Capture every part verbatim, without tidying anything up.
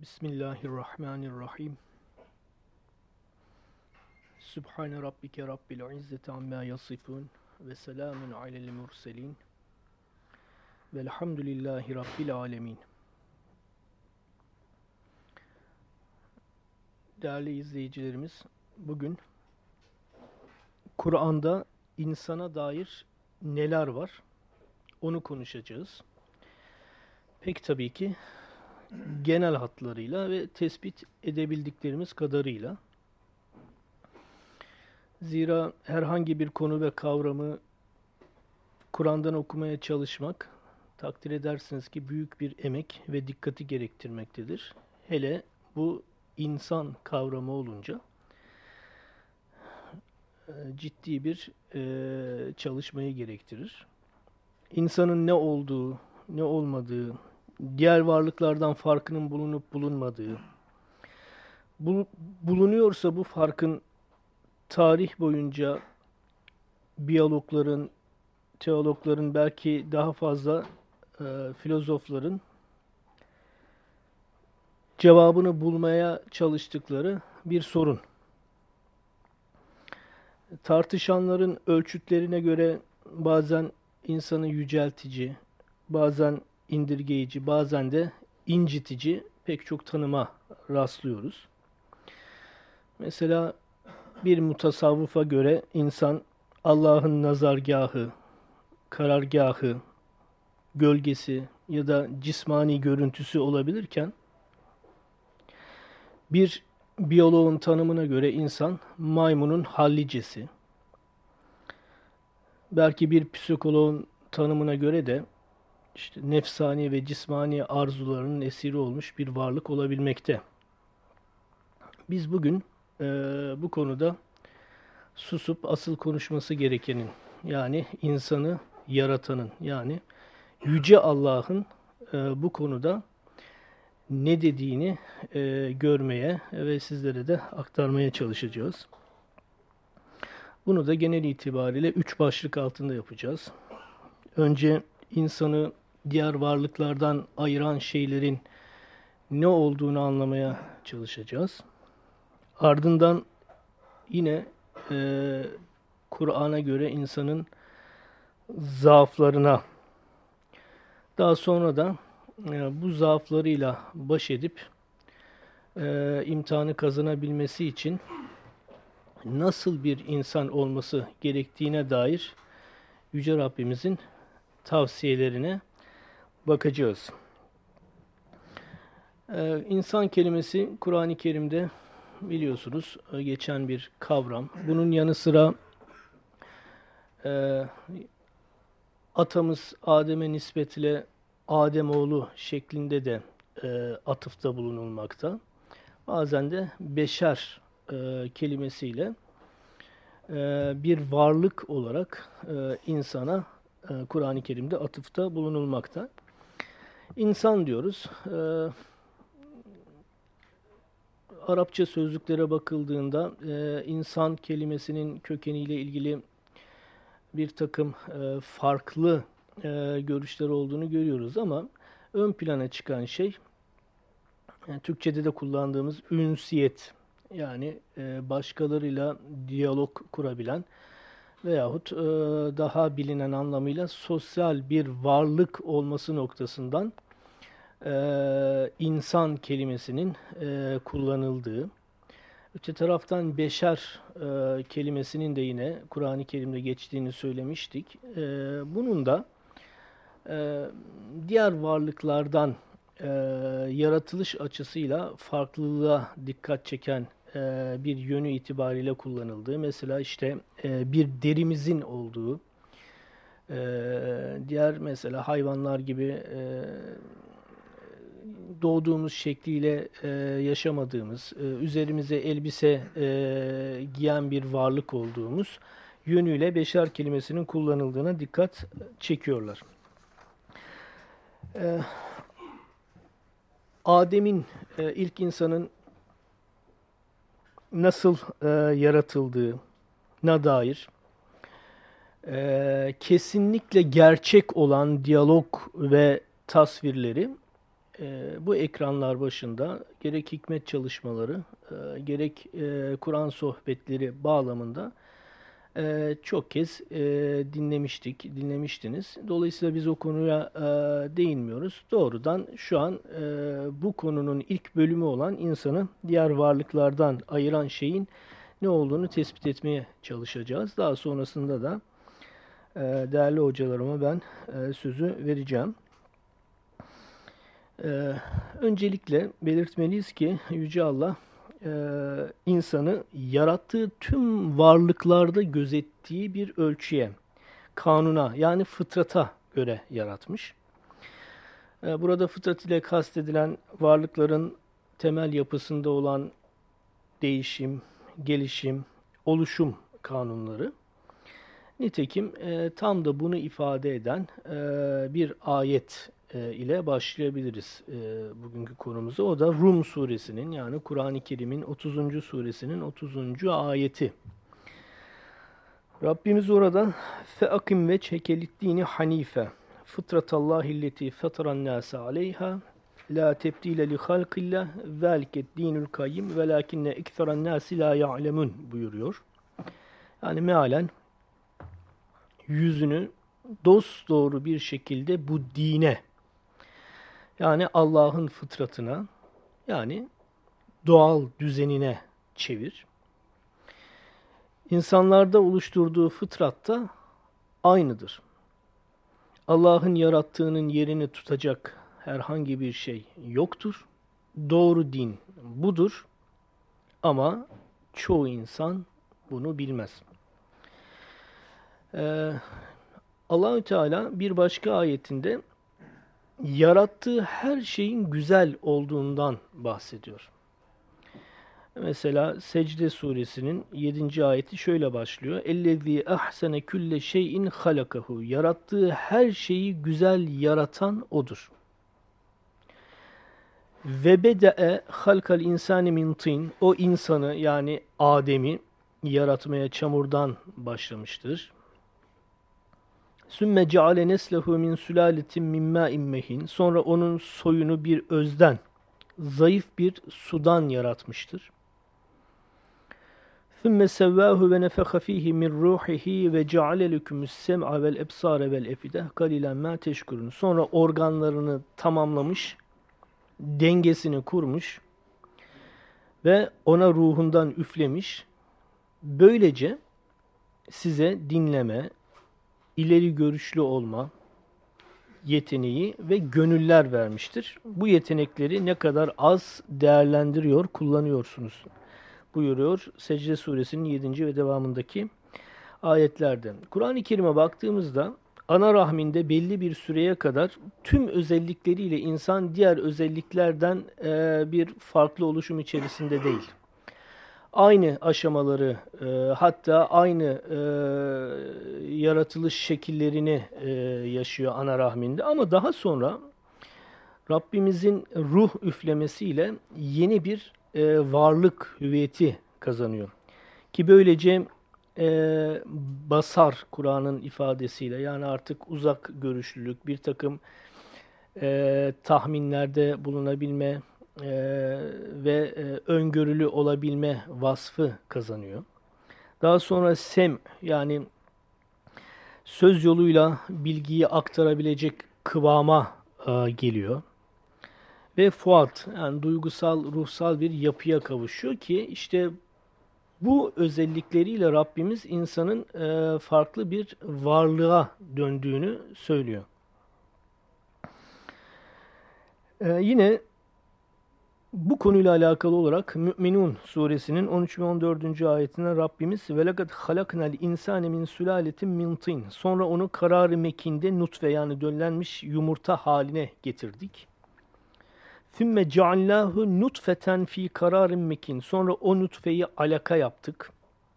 Bismillahirrahmanirrahim. Sübhane Rabbike Rabbil İzzeti Amma Yasifun ve selamun alel murselin velhamdülillahi Rabbil Alemin. Değerli izleyicilerimiz, bugün Kur'an'da insana dair neler var onu konuşacağız. Pek tabii ki genel hatlarıyla ve tespit edebildiklerimiz kadarıyla. Zira herhangi bir konu ve kavramı Kur'an'dan okumaya çalışmak, takdir edersiniz ki büyük bir emek ve dikkati gerektirmektedir. Hele bu insan kavramı olunca ciddi bir e, çalışmayı gerektirir. İnsanın ne olduğu, ne olmadığı, diğer varlıklardan farkının bulunup bulunmadığı, bul, bulunuyorsa bu farkın tarih boyunca biyologların, teologların, belki daha fazla e, filozofların cevabını bulmaya çalıştıkları bir sorun. Tartışanların ölçütlerine göre bazen insanı yüceltici, bazen indirgeyici, bazen de incitici pek çok tanıma rastlıyoruz. Mesela bir mutasavvıfa göre insan Allah'ın nazargahı, karargahı, gölgesi ya da cismani görüntüsü olabilirken bir biyoloğun tanımına göre insan maymunun hallicesi. Belki bir psikoloğun tanımına göre de işte nefsani ve cismani arzularının esiri olmuş bir varlık olabilmekte. Biz bugün e, bu konuda susup asıl konuşması gerekenin, yani insanı yaratanın, yani Yüce Allah'ın e, bu konuda ne dediğini e, görmeye ve sizlere de aktarmaya çalışacağız. Bunu da genel itibariyle üç başlık altında yapacağız. Önce insanı diğer varlıklardan ayıran şeylerin ne olduğunu anlamaya çalışacağız. Ardından yine e, Kur'an'a göre insanın zaaflarına, daha sonra da e, bu zaaflarıyla baş edip e, imtihanı kazanabilmesi için nasıl bir insan olması gerektiğine dair Yüce Rabbimizin tavsiyelerine bakacağız. Ee, insan kelimesi Kur'an-ı Kerim'de biliyorsunuz geçen bir kavram. Bunun yanı sıra e, atamız Adem'e nispetle Ademoğlu şeklinde de e, atıfta bulunulmakta. Bazen de beşer e, kelimesiyle e, bir varlık olarak e, insana e, Kur'an-ı Kerim'de atıfta bulunulmakta. İnsan diyoruz. E, Arapça sözlüklere bakıldığında e, insan kelimesinin kökeniyle ilgili bir takım e, farklı e, görüşler olduğunu görüyoruz ama ön plana çıkan şey yani Türkçe'de de kullandığımız ünsiyet, yani e, başkalarıyla diyalog kurabilen veyahut e, daha bilinen anlamıyla sosyal bir varlık olması noktasından e, insan kelimesinin e, kullanıldığı. Öte taraftan beşer e, kelimesinin de yine Kur'an-ı Kerim'de geçtiğini söylemiştik. E, bunun da e, diğer varlıklardan e, yaratılış açısıyla farklılığa dikkat çeken e, bir yönü itibariyle kullanıldığı. Mesela işte e, bir derimizin olduğu, e, diğer mesela hayvanlar gibi e, doğduğumuz şekliyle e, yaşamadığımız, e, üzerimize elbise e, giyen bir varlık olduğumuz yönüyle beşer kelimesinin kullanıldığına dikkat çekiyorlar. E, Adem'in, e, ilk insanın nasıl e, yaratıldığına dair e, kesinlikle gerçek olan diyalog ve tasvirleri e, bu ekranlar başında gerek hikmet çalışmaları, e, gerek e, Kur'an sohbetleri bağlamında e, çok kez e, dinlemiştik, dinlemiştiniz. Dolayısıyla biz o konuya e, değinmiyoruz. Doğrudan şu an e, bu konunun ilk bölümü olan insanı diğer varlıklardan ayıran şeyin ne olduğunu tespit etmeye çalışacağız. Daha sonrasında da e, değerli hocalarıma ben e, sözü vereceğim. Ee, öncelikle belirtmeliyiz ki Yüce Allah e, insanı yarattığı tüm varlıklarda gözettiği bir ölçüye, kanuna yani fıtrata göre yaratmış. Ee, burada fıtrat ile kastedilen varlıkların temel yapısında olan değişim, gelişim, oluşum kanunları. Nitekim e, tam da bunu ifade eden e, bir ayet e, ile başlayabiliriz e, bugünkü konumuza. O da Rum suresinin yani Kur'an-ı Kerim'in otuzuncu suresinin otuzuncu ayeti. Rabbimiz orada فَاَقِمْ وَجْهَكَ لِلدِّينِ حَن۪يفًا فِطْرَةَ اللّٰهِ الَّتِي فَطَرَ النَّاسَ عَلَيْهَا لَا تَبْد۪يلَ لِخَلْقِ اللّٰهِ ذَٰلِكَ الدِّينُ الْقَيِّمُ وَلَاكِنَّ اِكْثَرَ النَّاسِ لَا يَعْلَمُونَ buyuruyor. Yani mealen yüzünü dosdoğru bir şekilde bu dine, yani Allah'ın fıtratına, yani doğal düzenine çevir. İnsanlarda oluşturduğu fıtrat da aynıdır. Allah'ın yarattığının yerini tutacak herhangi bir şey yoktur. Doğru din budur. Ama çoğu insan bunu bilmez. Ee, Allahü Teala bir başka ayetinde yarattığı her şeyin güzel olduğundan bahsediyor. Mesela Secde suresinin yedinci ayeti şöyle başlıyor. اَلَّذ۪ي اَحْسَنَ كُلَّ شَيْءٍ خَلَقَهُ Yarattığı her şeyi güzel yaratan O'dur. Ve bede'e halkal insani min tin O insanı yani Adem'i yaratmaya çamurdan başlamıştır. Sümme ceale neslehu min sülaletin min mâin mehin Sonra onun soyunu bir özden, zayıf bir sudan yaratmıştır. Sümme sevvâhu ve nefeha fîhi min ruhihi ve ceale lekümüs sem'a vel ebsâre vel efide kalilen mâ teşkurun. Sonra organlarını tamamlamış, dengesini kurmuş ve ona ruhundan üflemiş. Böylece size dinleme, ileri görüşlü olma yeteneği ve gönüller vermiştir. Bu yetenekleri ne kadar az değerlendiriyor, kullanıyorsunuz buyuruyor Secde suresinin yedinci ve devamındaki ayetlerde. Kur'an-ı Kerim'e baktığımızda ana rahminde belli bir süreye kadar tüm özellikleriyle insan diğer özelliklerden e, bir farklı oluşum içerisinde değil. Aynı aşamaları e, hatta aynı e, yaratılış şekillerini e, yaşıyor ana rahminde ama daha sonra Rabbimizin ruh üflemesiyle yeni bir e, varlık hüviyeti kazanıyor. Ki böylece e, basar Kur'an'ın ifadesiyle yani artık uzak görüşlülük, bir takım e, tahminlerde bulunabilme e, ve e, öngörülü olabilme vasfı kazanıyor. Daha sonra sem yani söz yoluyla bilgiyi aktarabilecek kıvama e, geliyor. Ve fuat yani duygusal, ruhsal bir yapıya kavuşuyor ki işte bu özellikleriyle Rabbimiz insanın e, farklı bir varlığa döndüğünü söylüyor. E, yine bu konuyla alakalı olarak Mü'minun suresinin on üç ve on dördüncü ayetine Rabbimiz وَلَقَدْ خَلَقْنَا الْاِنْسَانِ مِنْ سُلَالَةٍ مِنْ طِينٍ Sonra onu karar-ı mekinde nutfe yani döllenmiş yumurta haline getirdik. ثُمَّ جَعَلْنَاهُ نُطْفَةً ف۪ي قَرَارٍ مَك۪ينٍ Sonra o nutfeyi alaka yaptık.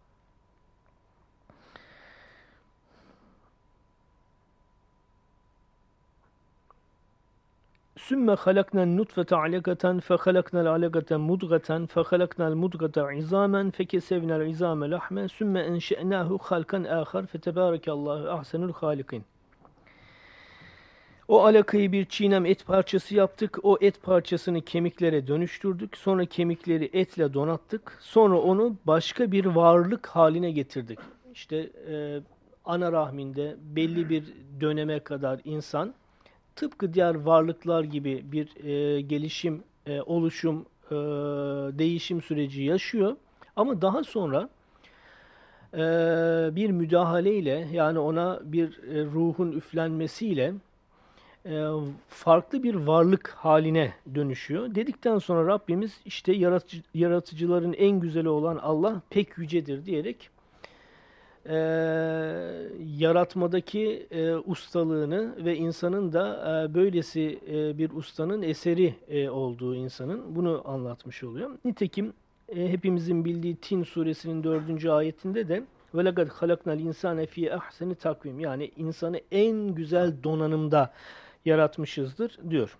ثُمَّ خَلَقْنَا النُّطْفَةَ عَلَقَةً فَخَلَقْنَا الْعَلَقَةَ مُضْغَةً فَخَلَقْنَا الْمُضْغَةَ عِظَامًا فَكَسَوْنَا الْعِظَامَ لَحْمًا ثُمَّ أَنْشَأْنَاهُ خَلْقًا آخَرَ فَتَبَارَكَ اللّٰهُ أَحْسَنُ الْخَالِقِينَ O alakayı bir çiğnem et parçası yaptık. O et parçasını kemiklere dönüştürdük. Sonra kemikleri etle donattık. Sonra onu başka bir varlık haline getirdik. İşte e, ana rahminde belli bir döneme kadar insan tıpkı diğer varlıklar gibi bir e, gelişim, e, oluşum, e, değişim süreci yaşıyor. Ama daha sonra e, bir müdahaleyle, yani ona bir e, ruhun üflenmesiyle e, farklı bir varlık haline dönüşüyor. Dedikten sonra Rabbimiz işte yaratıcı, yaratıcıların en güzeli olan Allah pek yücedir diyerek e, yaratmadaki e, ustalığını ve insanın da e, böylesi e, bir ustanın eseri e, olduğu, insanın bunu anlatmış oluyor. Nitekim e, hepimizin bildiği Tin suresinin dördüncü ayetinde de وَلَقَدْ خَلَقْنَا الْاِنْسَانَ ف۪ي اَحْسَنِ takvim, yani insanı en güzel donanımda yaratmışızdır diyor.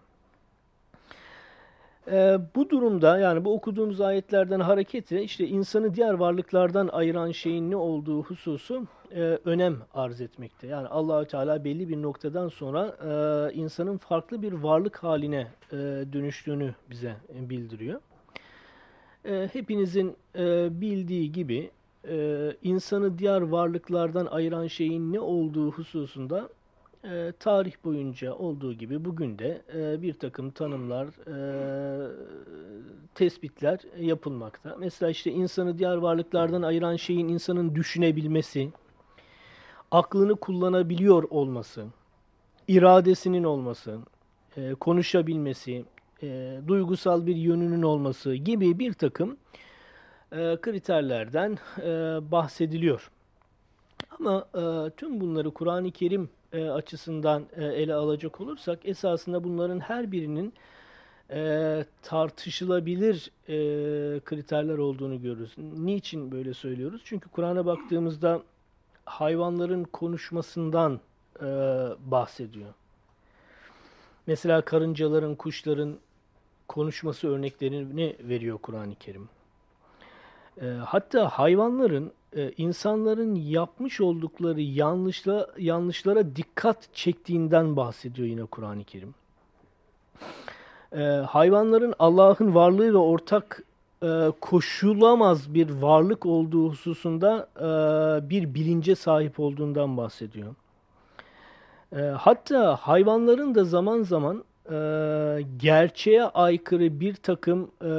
Ee, bu durumda, yani bu okuduğumuz ayetlerden hareketle işte insanı diğer varlıklardan ayıran şeyin ne olduğu hususu e, önem arz etmekte. Yani Allahü Teala belli bir noktadan sonra e, insanın farklı bir varlık haline e, dönüştüğünü bize bildiriyor. E, hepinizin e, bildiği gibi e, insanı diğer varlıklardan ayıran şeyin ne olduğu hususunda e, tarih boyunca olduğu gibi bugün de e, bir takım tanımlar, e, tespitler yapılmakta. Mesela işte insanı diğer varlıklardan ayıran şeyin insanın düşünebilmesi, aklını kullanabiliyor olması, iradesinin olması, e, konuşabilmesi, e, duygusal bir yönünün olması gibi bir takım e, kriterlerden e, bahsediliyor. Ama e, tüm bunları Kur'an-ı Kerim e, açısından e, ele alacak olursak esasında bunların her birinin e, tartışılabilir e, kriterler olduğunu görürüz. Niçin böyle söylüyoruz? Çünkü Kur'an'a baktığımızda hayvanların konuşmasından e, bahsediyor. Mesela karıncaların, kuşların konuşması örneklerini veriyor Kur'an-ı Kerim. E, hatta hayvanların e, insanların yapmış oldukları yanlışla, yanlışlara dikkat çektiğinden bahsediyor yine Kur'an-ı Kerim. E, hayvanların Allah'ın varlığı ve ortak e, koşulamaz bir varlık olduğu hususunda e, bir bilince sahip olduğundan bahsediyor. E, hatta hayvanların da zaman zaman e, gerçeğe aykırı bir takım e,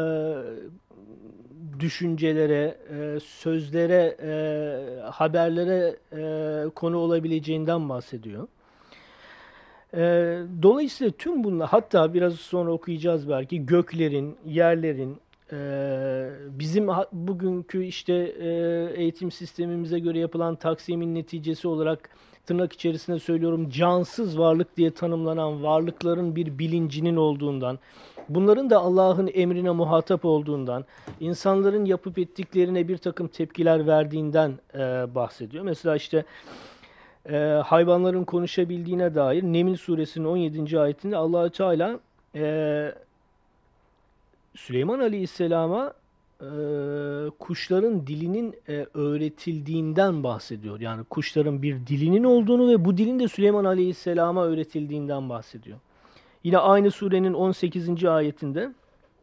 düşüncelere, e, sözlere, e, haberlere e, konu olabileceğinden bahsediyor. E, dolayısıyla tüm bunlar, hatta biraz sonra okuyacağız belki, göklerin, yerlerin, e, bizim bugünkü işte e, eğitim sistemimize göre yapılan taksimin neticesi olarak, tırnak içerisinde söylüyorum, cansız varlık diye tanımlanan varlıkların bir bilincinin olduğundan, bunların da Allah'ın emrine muhatap olduğundan, insanların yapıp ettiklerine bir takım tepkiler verdiğinden e, bahsediyor. Mesela işte e, hayvanların konuşabildiğine dair Neml suresinin on yedinci ayetinde Allah-u Teala e, Süleyman Aleyhisselam'a e, kuşların dilinin e, öğretildiğinden bahsediyor. Yani kuşların bir dilinin olduğunu ve bu dilin de Süleyman Aleyhisselam'a öğretildiğinden bahsediyor. Yine aynı surenin on sekizinci ayetinde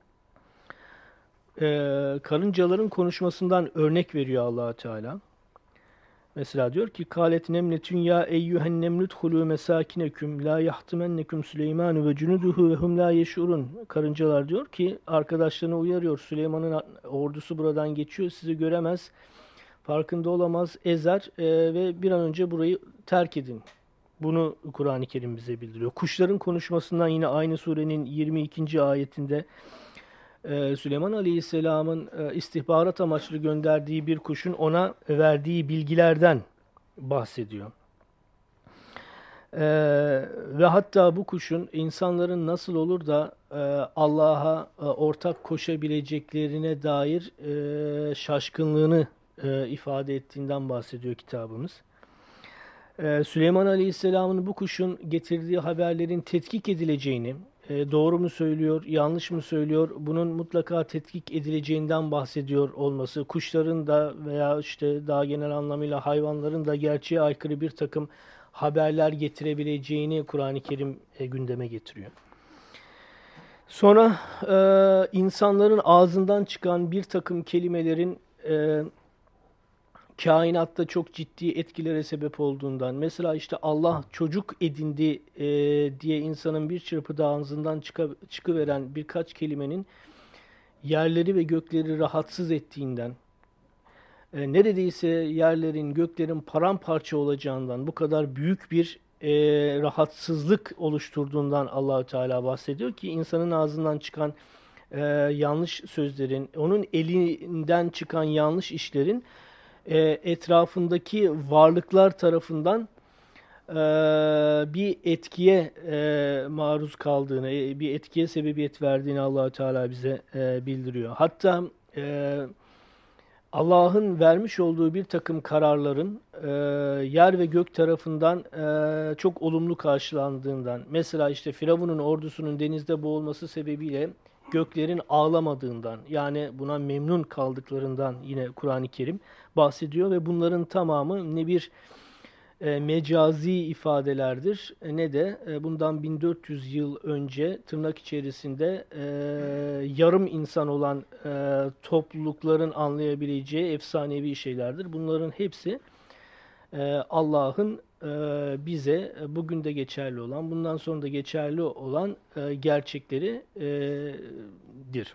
e, karıncaların konuşmasından örnek veriyor Allah Teala. Mesela diyor ki: "Kalet nemletun ya eyyühen nemlut hulu mesakineküm la yahtimennekum Süleyman ve cunuduhu ve hum la yeşurun." Karıncalar diyor ki, arkadaşlarını uyarıyor. Süleyman'ın ordusu buradan geçiyor, sizi göremez, farkında olamaz, ezer e, ve bir an önce burayı terk edin. Bunu Kur'an-ı Kerim bize bildiriyor. Kuşların konuşmasından yine aynı surenin yirmi ikinci ayetinde e, Süleyman Aleyhisselam'ın e, istihbarat amaçlı gönderdiği bir kuşun ona verdiği bilgilerden bahsediyor. E, ve hatta bu kuşun insanların nasıl olur da e, Allah'a e, ortak koşabileceklerine dair e, şaşkınlığını e, ifade ettiğinden bahsediyor kitabımız. Süleyman Aleyhisselam'ın bu kuşun getirdiği haberlerin tetkik edileceğini, doğru mu söylüyor, yanlış mı söylüyor, bunun mutlaka tetkik edileceğinden bahsediyor olması, kuşların da veya işte daha genel anlamıyla hayvanların da gerçeğe aykırı bir takım haberler getirebileceğini Kur'an-ı Kerim e, gündeme getiriyor. Sonra e, insanların ağzından çıkan bir takım kelimelerin e, kainatta çok ciddi etkilere sebep olduğundan, mesela işte Allah çocuk edindi e, diye insanın bir çırpıda ağzından çıka, çıkıveren birkaç kelimenin yerleri ve gökleri rahatsız ettiğinden, e, neredeyse yerlerin, göklerin paramparça olacağından, bu kadar büyük bir e, rahatsızlık oluşturduğundan Allahü Teala bahsediyor ki insanın ağzından çıkan e, yanlış sözlerin, onun elinden çıkan yanlış işlerin e, etrafındaki varlıklar tarafından e, bir etkiye e, maruz kaldığını, e, bir etkiye sebebiyet verdiğini Allahü Teala bize e, bildiriyor. Hatta e, Allah'ın vermiş olduğu bir takım kararların e, yer ve gök tarafından e, çok olumlu karşılandığından, mesela işte Firavun'un ordusunun denizde boğulması sebebiyle göklerin ağlamadığından, yani buna memnun kaldıklarından yine Kur'an-ı Kerim bahsediyor ve bunların tamamı ne bir e, mecazi ifadelerdir e, ne de e, bundan bin dört yüz yıl önce tırnak içerisinde e, yarım insan olan e, toplulukların anlayabileceği efsanevi şeylerdir. Bunların hepsi e, Allah'ın e, bize e, bugün de geçerli olan, bundan sonra da geçerli olan e, gerçekleridir.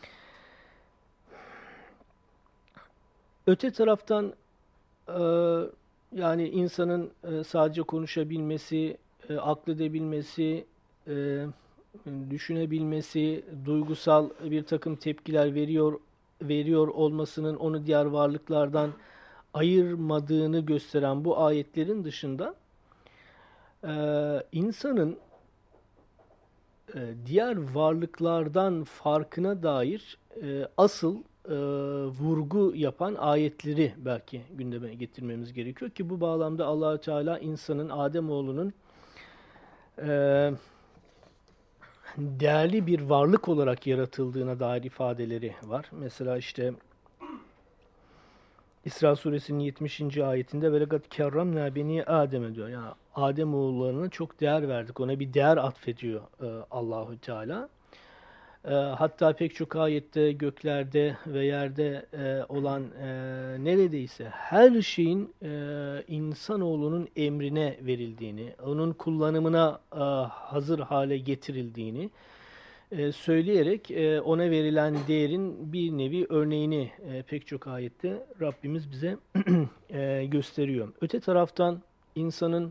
Öte taraftan e, yani insanın e, sadece konuşabilmesi, e, akledebilmesi, e, düşünebilmesi, duygusal bir takım tepkiler veriyor veriyor olmasının onu diğer varlıklardan ayırmadığını gösteren bu ayetlerin dışında e, insanın e, diğer varlıklardan farkına dair e, asıl e, vurgu yapan ayetleri belki gündeme getirmemiz gerekiyor ki bu bağlamda Allah-u Teala insanın, Ademoğlunun e, değerli bir varlık olarak yaratıldığına dair ifadeleri var. Mesela işte İsra suresinin yetmişinci ayetinde velakat kerramna beni Adem'e diyor. Yani Adem oğullarına çok değer verdik. Ona bir değer atfediyor e, Allahü Teala. E, hatta pek çok ayette göklerde ve yerde e, olan e, neredeyse her şeyin e, insanoğlunun emrine verildiğini, onun kullanımına e, hazır hale getirildiğini e, söyleyerek e, ona verilen değerin bir nevi örneğini e, pek çok ayette Rabbimiz bize e, gösteriyor. Öte taraftan insanın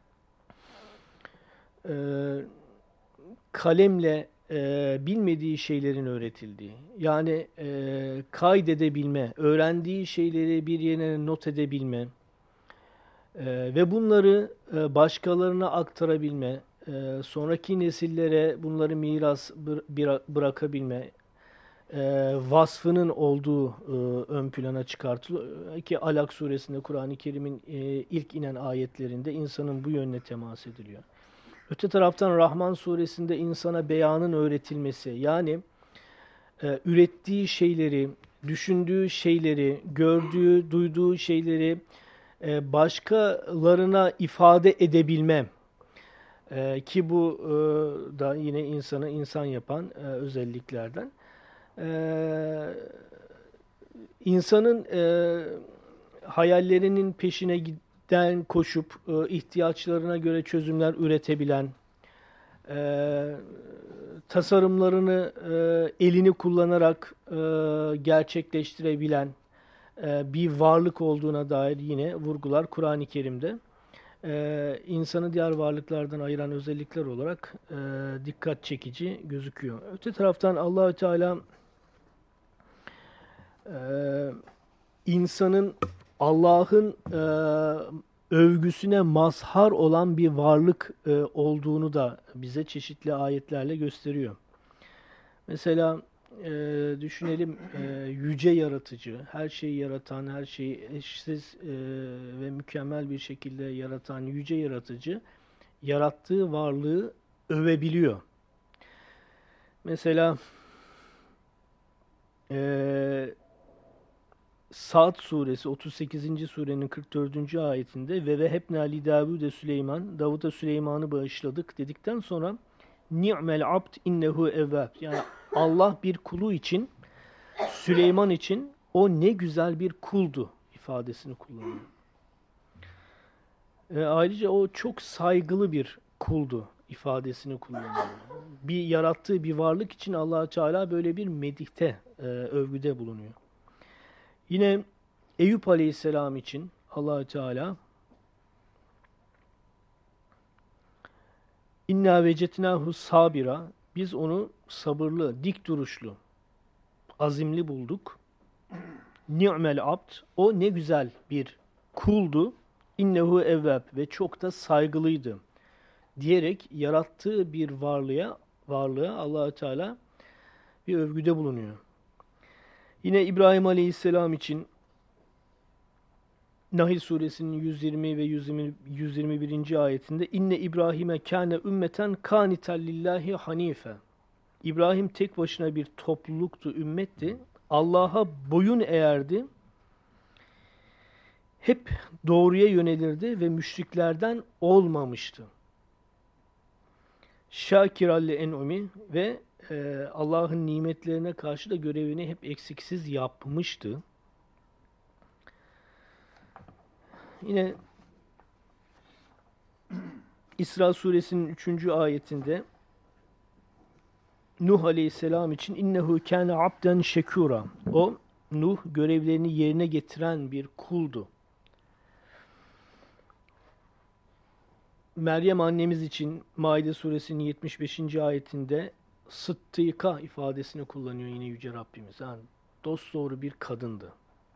e, kalemle e, bilmediği şeylerin öğretildiği, yani e, kaydedebilme, öğrendiği şeyleri bir yerine not edebilme e, ve bunları e, başkalarına aktarabilme, e, sonraki nesillere bunları miras bıra- bırakabilme e, vasfının olduğu e, ön plana çıkartılıyor ki Alak suresinde Kur'an-ı Kerim'in e, ilk inen ayetlerinde insanın bu yönüne temas ediliyor. Öte taraftan Rahman suresinde insana beyanın öğretilmesi, yani e, ürettiği şeyleri, düşündüğü şeyleri, gördüğü, duyduğu şeyleri e, başkalarına ifade edebilme e, ki bu e, da yine insanı insan yapan e, özelliklerden. E, insanın e, hayallerinin peşine giden koşup e, ihtiyaçlarına göre çözümler üretebilen, e, tasarımlarını e, elini kullanarak e, gerçekleştirebilen e, bir varlık olduğuna dair yine vurgular Kur'an-ı Kerim'de. E, insanı diğer varlıklardan ayıran özellikler olarak e, dikkat çekici gözüküyor. Öte taraftan Allahü Teala e, insanın Allah'ın e, övgüsüne mazhar olan bir varlık e, olduğunu da bize çeşitli ayetlerle gösteriyor. Mesela e, düşünelim e, yüce yaratıcı, her şeyi yaratan, her şeyi eşsiz e, ve mükemmel bir şekilde yaratan yüce yaratıcı, yarattığı varlığı övebiliyor. Mesela e, Sa'd suresi otuz sekizinci surenin kırk dördüncü ayetinde ve vehebna li Davud'e Süleyman, Davud'a Süleyman'ı bağışladık dedikten sonra ni'mel abd innehu evvab. Yani Allah bir kulu için, Süleyman için o ne güzel bir kuldu ifadesini kullanıyor. E, ayrıca o çok saygılı bir kuldu ifadesini kullanıyor. Bir yarattığı bir varlık için Allah Teala böyle bir medihte, e, övgüde bulunuyor. Yine Eyüp Aleyhisselam için Allah Teala İnna vecetnahu sabira, biz onu sabırlı, dik duruşlu, azimli bulduk. Ni'mel abd, o ne güzel bir kuldu. İnnehu evvab, ve çok da saygılıydı diyerek yarattığı bir varlığa varlığa Allah Teala bir övgüde bulunuyor. Yine İbrahim Aleyhisselam için Nahl suresinin yüz yirmi ve yüz yirmi, yüz yirmi birinci ayetinde inne İbrahim'e kâne ümmeten kâniten lillahi hanife. İbrahim tek başına bir topluluktu, ümmetti. Allah'a boyun eğerdi. Hep doğruya yönelirdi ve müşriklerden olmamıştı. Şakiralli en'umi, ve e, Allah'ın nimetlerine karşı da görevini hep eksiksiz yapmıştı. Yine İsra suresinin üçüncü ayetinde Nuh Aleyhisselam için innehu kâne abden şekûra. O Nuh görevlerini yerine getiren bir kuldu. Meryem annemiz için Maide suresinin yetmiş beşinci ayetinde sıddıka ifadesini kullanıyor yine Yüce Rabbimiz. Yani dosdoğru bir kadındı.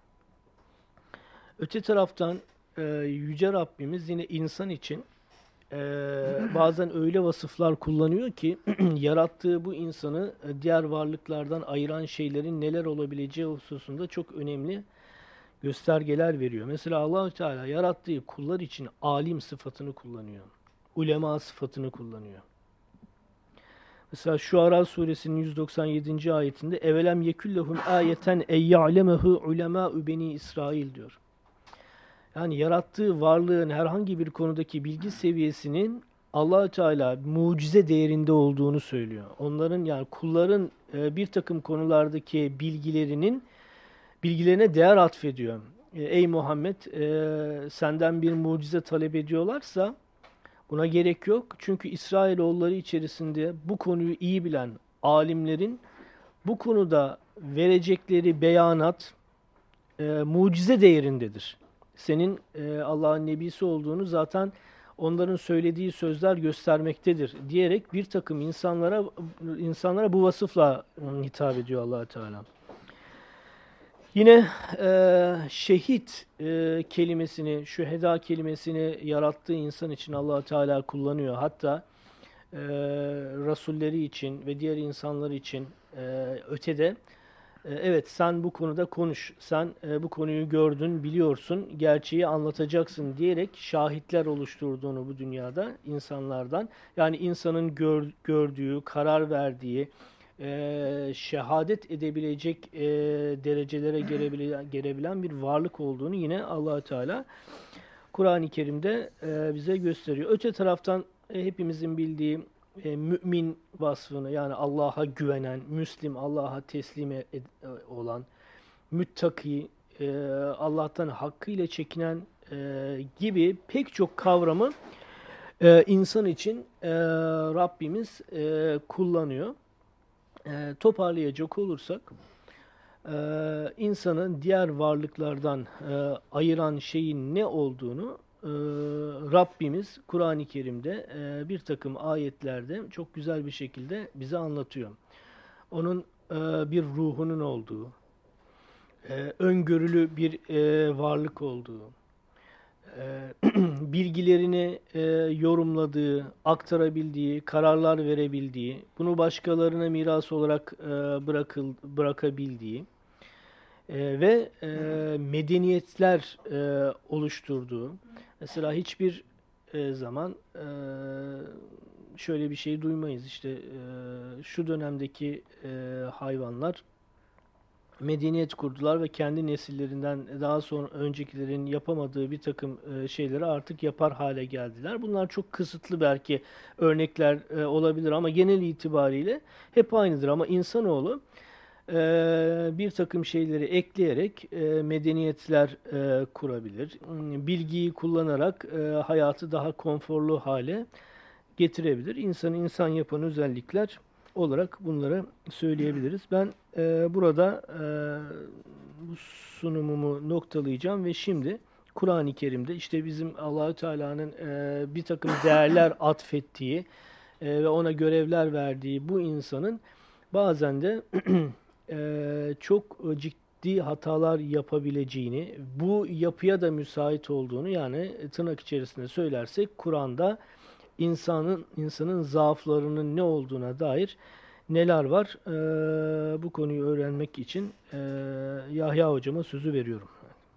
Öte taraftan e, Yüce Rabbimiz yine insan için e, bazen öyle vasıflar kullanıyor ki yarattığı bu insanı e, diğer varlıklardan ayıran şeylerin neler olabileceği hususunda çok önemli göstergeler veriyor. Mesela Allah-u Teala yarattığı kullar için alim sıfatını kullanıyor. Ulema sıfatını kullanıyor. Mesela Şuara suresinin yüz doksan yedinci ayetinde evelem yekullehum ayeten ey ya'lemehu ulemâ'u beni İsrail diyor. Yani yarattığı varlığın herhangi bir konudaki bilgi seviyesinin Allah-u Teala mucize değerinde olduğunu söylüyor. Onların, yani kulların e, bir takım konulardaki bilgilerinin bilgilerine değer atfediyor. E, ey Muhammed, e, senden bir mucize talep ediyorlarsa buna gerek yok. Çünkü İsrailoğulları içerisinde bu konuyu iyi bilen alimlerin bu konuda verecekleri beyanat e, mucize değerindedir. Senin e, Allah'ın nebisi olduğunu zaten onların söylediği sözler göstermektedir diyerek bir takım insanlara insanlara bu vasıfla hitap ediyor Allah Teala. Yine e, şehit e, kelimesini, şüheda kelimesini yarattığı insan için Allah Teala kullanıyor. Hatta e, rasulleri için ve diğer insanlar için e, ötede e, evet sen bu konuda konuş, sen e, bu konuyu gördün, biliyorsun, gerçeği anlatacaksın diyerek şahitler oluşturduğunu bu dünyada insanlardan, yani insanın gör, gördüğü, karar verdiği, e, şehadet edebilecek e, derecelere gelebilen, gelebilen bir varlık olduğunu yine Allah Teala Kur'an-ı Kerim'de e, bize gösteriyor. Öte taraftan e, hepimizin bildiği e, mümin vasfını, yani Allah'a güvenen, Müslim, Allah'a teslim ed- olan, müttaki, e, Allah'tan hakkıyla çekinen e, gibi pek çok kavramı e, insan için e, Rabbimiz e, kullanıyor. E, toparlayacak olursak, e, insanın diğer varlıklardan e, ayıran şeyin ne olduğunu e, Rabbimiz Kur'an-ı Kerim'de e, bir takım ayetlerde çok güzel bir şekilde bize anlatıyor. Onun e, bir ruhunun olduğu, e, öngörülü bir e, varlık olduğu, e, bilgilerini e, yorumladığı, aktarabildiği, kararlar verebildiği, bunu başkalarına miras olarak e, bırakıl, bırakabildiği e, ve e, medeniyetler e, oluşturduğu. Mesela hiçbir e, zaman e, şöyle bir şey duymayız. İşte e, şu dönemdeki e, hayvanlar medeniyet kurdular ve kendi nesillerinden daha sonra öncekilerin yapamadığı bir takım e, şeyleri artık yapar hale geldiler. Bunlar çok kısıtlı belki örnekler e, olabilir ama genel itibariyle hep aynıdır. Ama insanoğlu e, bir takım şeyleri ekleyerek e, medeniyetler e, kurabilir. Bilgiyi kullanarak e, hayatı daha konforlu hale getirebilir. İnsanı insan yapan özellikler olarak bunları söyleyebiliriz. Ben e, burada e, bu sunumumu noktalayacağım ve şimdi Kur'an-ı Kerim'de işte bizim Allahü Teala'nın e, bir takım değerler atfettiği e, ve ona görevler verdiği bu insanın bazen de e, çok ciddi hatalar yapabileceğini, bu yapıya da müsait olduğunu, yani tırnak içerisinde söylersek Kur'an'da insanın insanın zaaflarının ne olduğuna dair neler var? Ee, bu konuyu öğrenmek için e, Yahya hocama sözü veriyorum.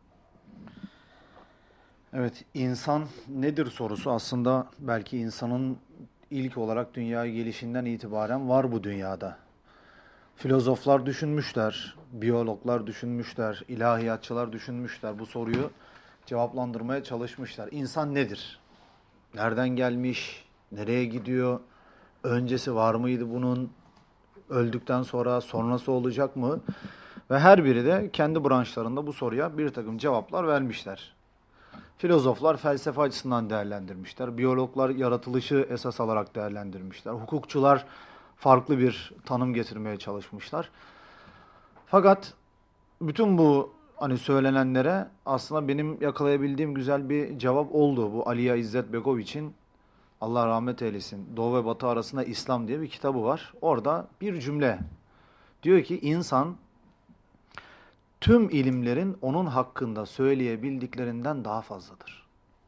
Evet, insan nedir sorusu aslında belki insanın ilk olarak dünyaya gelişinden itibaren var bu dünyada. Filozoflar düşünmüşler, biyologlar düşünmüşler, ilahiyatçılar düşünmüşler. Bu soruyu cevaplandırmaya çalışmışlar. İnsan nedir? Nereden gelmiş? Nereye gidiyor? Öncesi var mıydı bunun? Öldükten sonra sonrası olacak mı? Ve her biri de kendi branşlarında bu soruya bir takım cevaplar vermişler. Filozoflar felsefe açısından değerlendirmişler. Biyologlar yaratılışı esas alarak değerlendirmişler. Hukukçular farklı bir tanım getirmeye çalışmışlar. Fakat bütün bu hani söylenenlere aslında benim yakalayabildiğim güzel bir cevap oldu. Bu Aliya İzzet Begoviç'in, Allah rahmet eylesin, Doğu ve Batı arasında İslam diye bir kitabı var. Orada bir cümle diyor ki insan tüm ilimlerin onun hakkında söyleyebildiklerinden daha fazladır.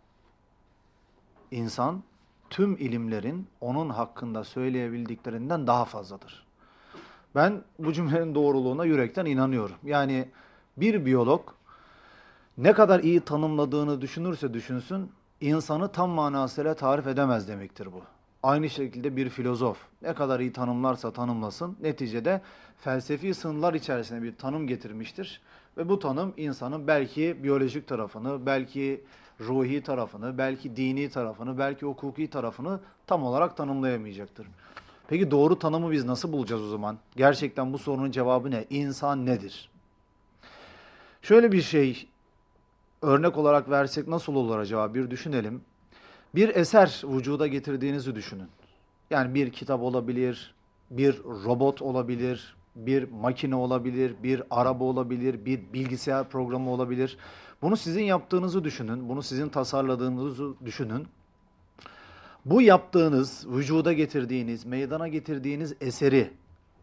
İnsan tüm ilimlerin onun hakkında söyleyebildiklerinden daha fazladır. Ben bu cümlenin doğruluğuna yürekten inanıyorum. Yani bir biyolog ne kadar iyi tanımladığını düşünürse düşünsün, insanı tam manasıyla tarif edemez demektir bu. Aynı şekilde bir filozof ne kadar iyi tanımlarsa tanımlasın, neticede felsefi sınırlar içerisinde bir tanım getirmiştir. Ve bu tanım insanın belki biyolojik tarafını, belki ruhi tarafını, belki dini tarafını, belki hukuki tarafını tam olarak tanımlayamayacaktır. Peki doğru tanımı biz nasıl bulacağız o zaman? Gerçekten bu sorunun cevabı ne? İnsan nedir? Şöyle bir şey örnek olarak versek nasıl olur acaba? Bir düşünelim. Bir eser vücuda getirdiğinizi düşünün. Yani bir kitap olabilir, bir robot olabilir, bir makine olabilir, bir araba olabilir, bir bilgisayar programı olabilir. Bunu sizin yaptığınızı düşünün, bunu sizin tasarladığınızı düşünün. Bu yaptığınız, vücuda getirdiğiniz, meydana getirdiğiniz eseri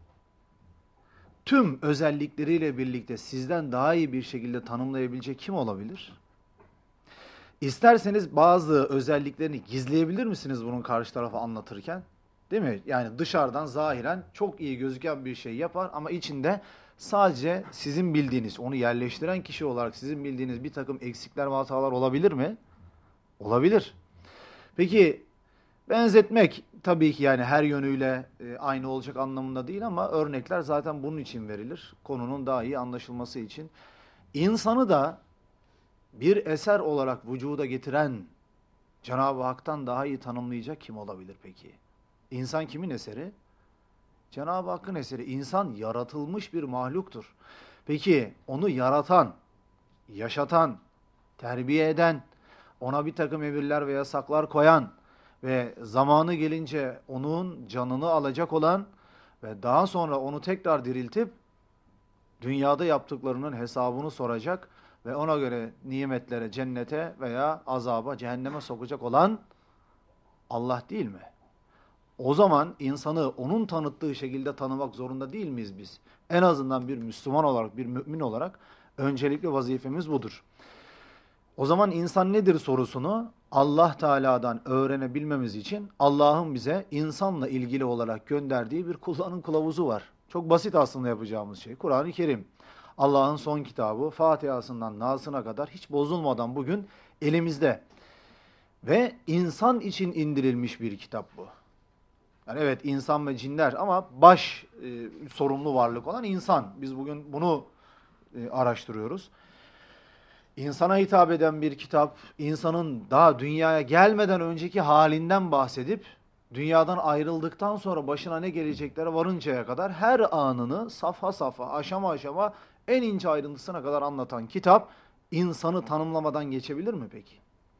tüm özellikleriyle birlikte sizden daha iyi bir şekilde tanımlayabilecek kim olabilir? İsterseniz bazı özelliklerini gizleyebilir misiniz bunun karşı tarafa anlatırken? Değil mi? Yani dışarıdan zahiren çok iyi gözüken bir şey yapar ama içinde sadece sizin bildiğiniz, onu yerleştiren kişi olarak sizin bildiğiniz bir takım eksikler ve hatalar olabilir mi? Olabilir. Peki benzetmek tabii ki yani her yönüyle e, aynı olacak anlamında değil ama örnekler zaten bunun için verilir. Konunun daha iyi anlaşılması için. İnsanı da bir eser olarak vücuda getiren Cenab-ı Hak'tan daha iyi tanımlayacak kim olabilir peki? İnsan kimin eseri? Cenab-ı Hakk'ın eseri. İnsan yaratılmış bir mahluktur. Peki onu yaratan, yaşatan, terbiye eden, ona bir takım emirler ve yasaklar koyan ve zamanı gelince onun canını alacak olan ve daha sonra onu tekrar diriltip dünyada yaptıklarının hesabını soracak ve ona göre nimetlere, cennete veya azaba, cehenneme sokacak olan Allah değil mi? O zaman insanı onun tanıttığı şekilde tanımak zorunda değil miyiz biz? En azından bir Müslüman olarak, bir mümin olarak öncelikli vazifemiz budur. O zaman insan nedir sorusunu Allah Teala'dan öğrenebilmemiz için Allah'ın bize insanla ilgili olarak gönderdiği bir kullanım kılavuzu var. Çok basit aslında yapacağımız şey. Kur'an-ı Kerim. Allah'ın son kitabı, Fatiha'sından Nas'ına kadar hiç bozulmadan bugün elimizde. Ve insan için indirilmiş bir kitap bu. Yani evet insan ve cinler ama baş e, sorumlu varlık olan insan. Biz bugün bunu e, araştırıyoruz. İnsana hitap eden bir kitap, insanın daha dünyaya gelmeden önceki halinden bahsedip, dünyadan ayrıldıktan sonra başına ne geleceklere varıncaya kadar her anını safha safha, aşama aşama, en ince ayrıntısına kadar anlatan kitap, insanı tanımlamadan geçebilir mi peki?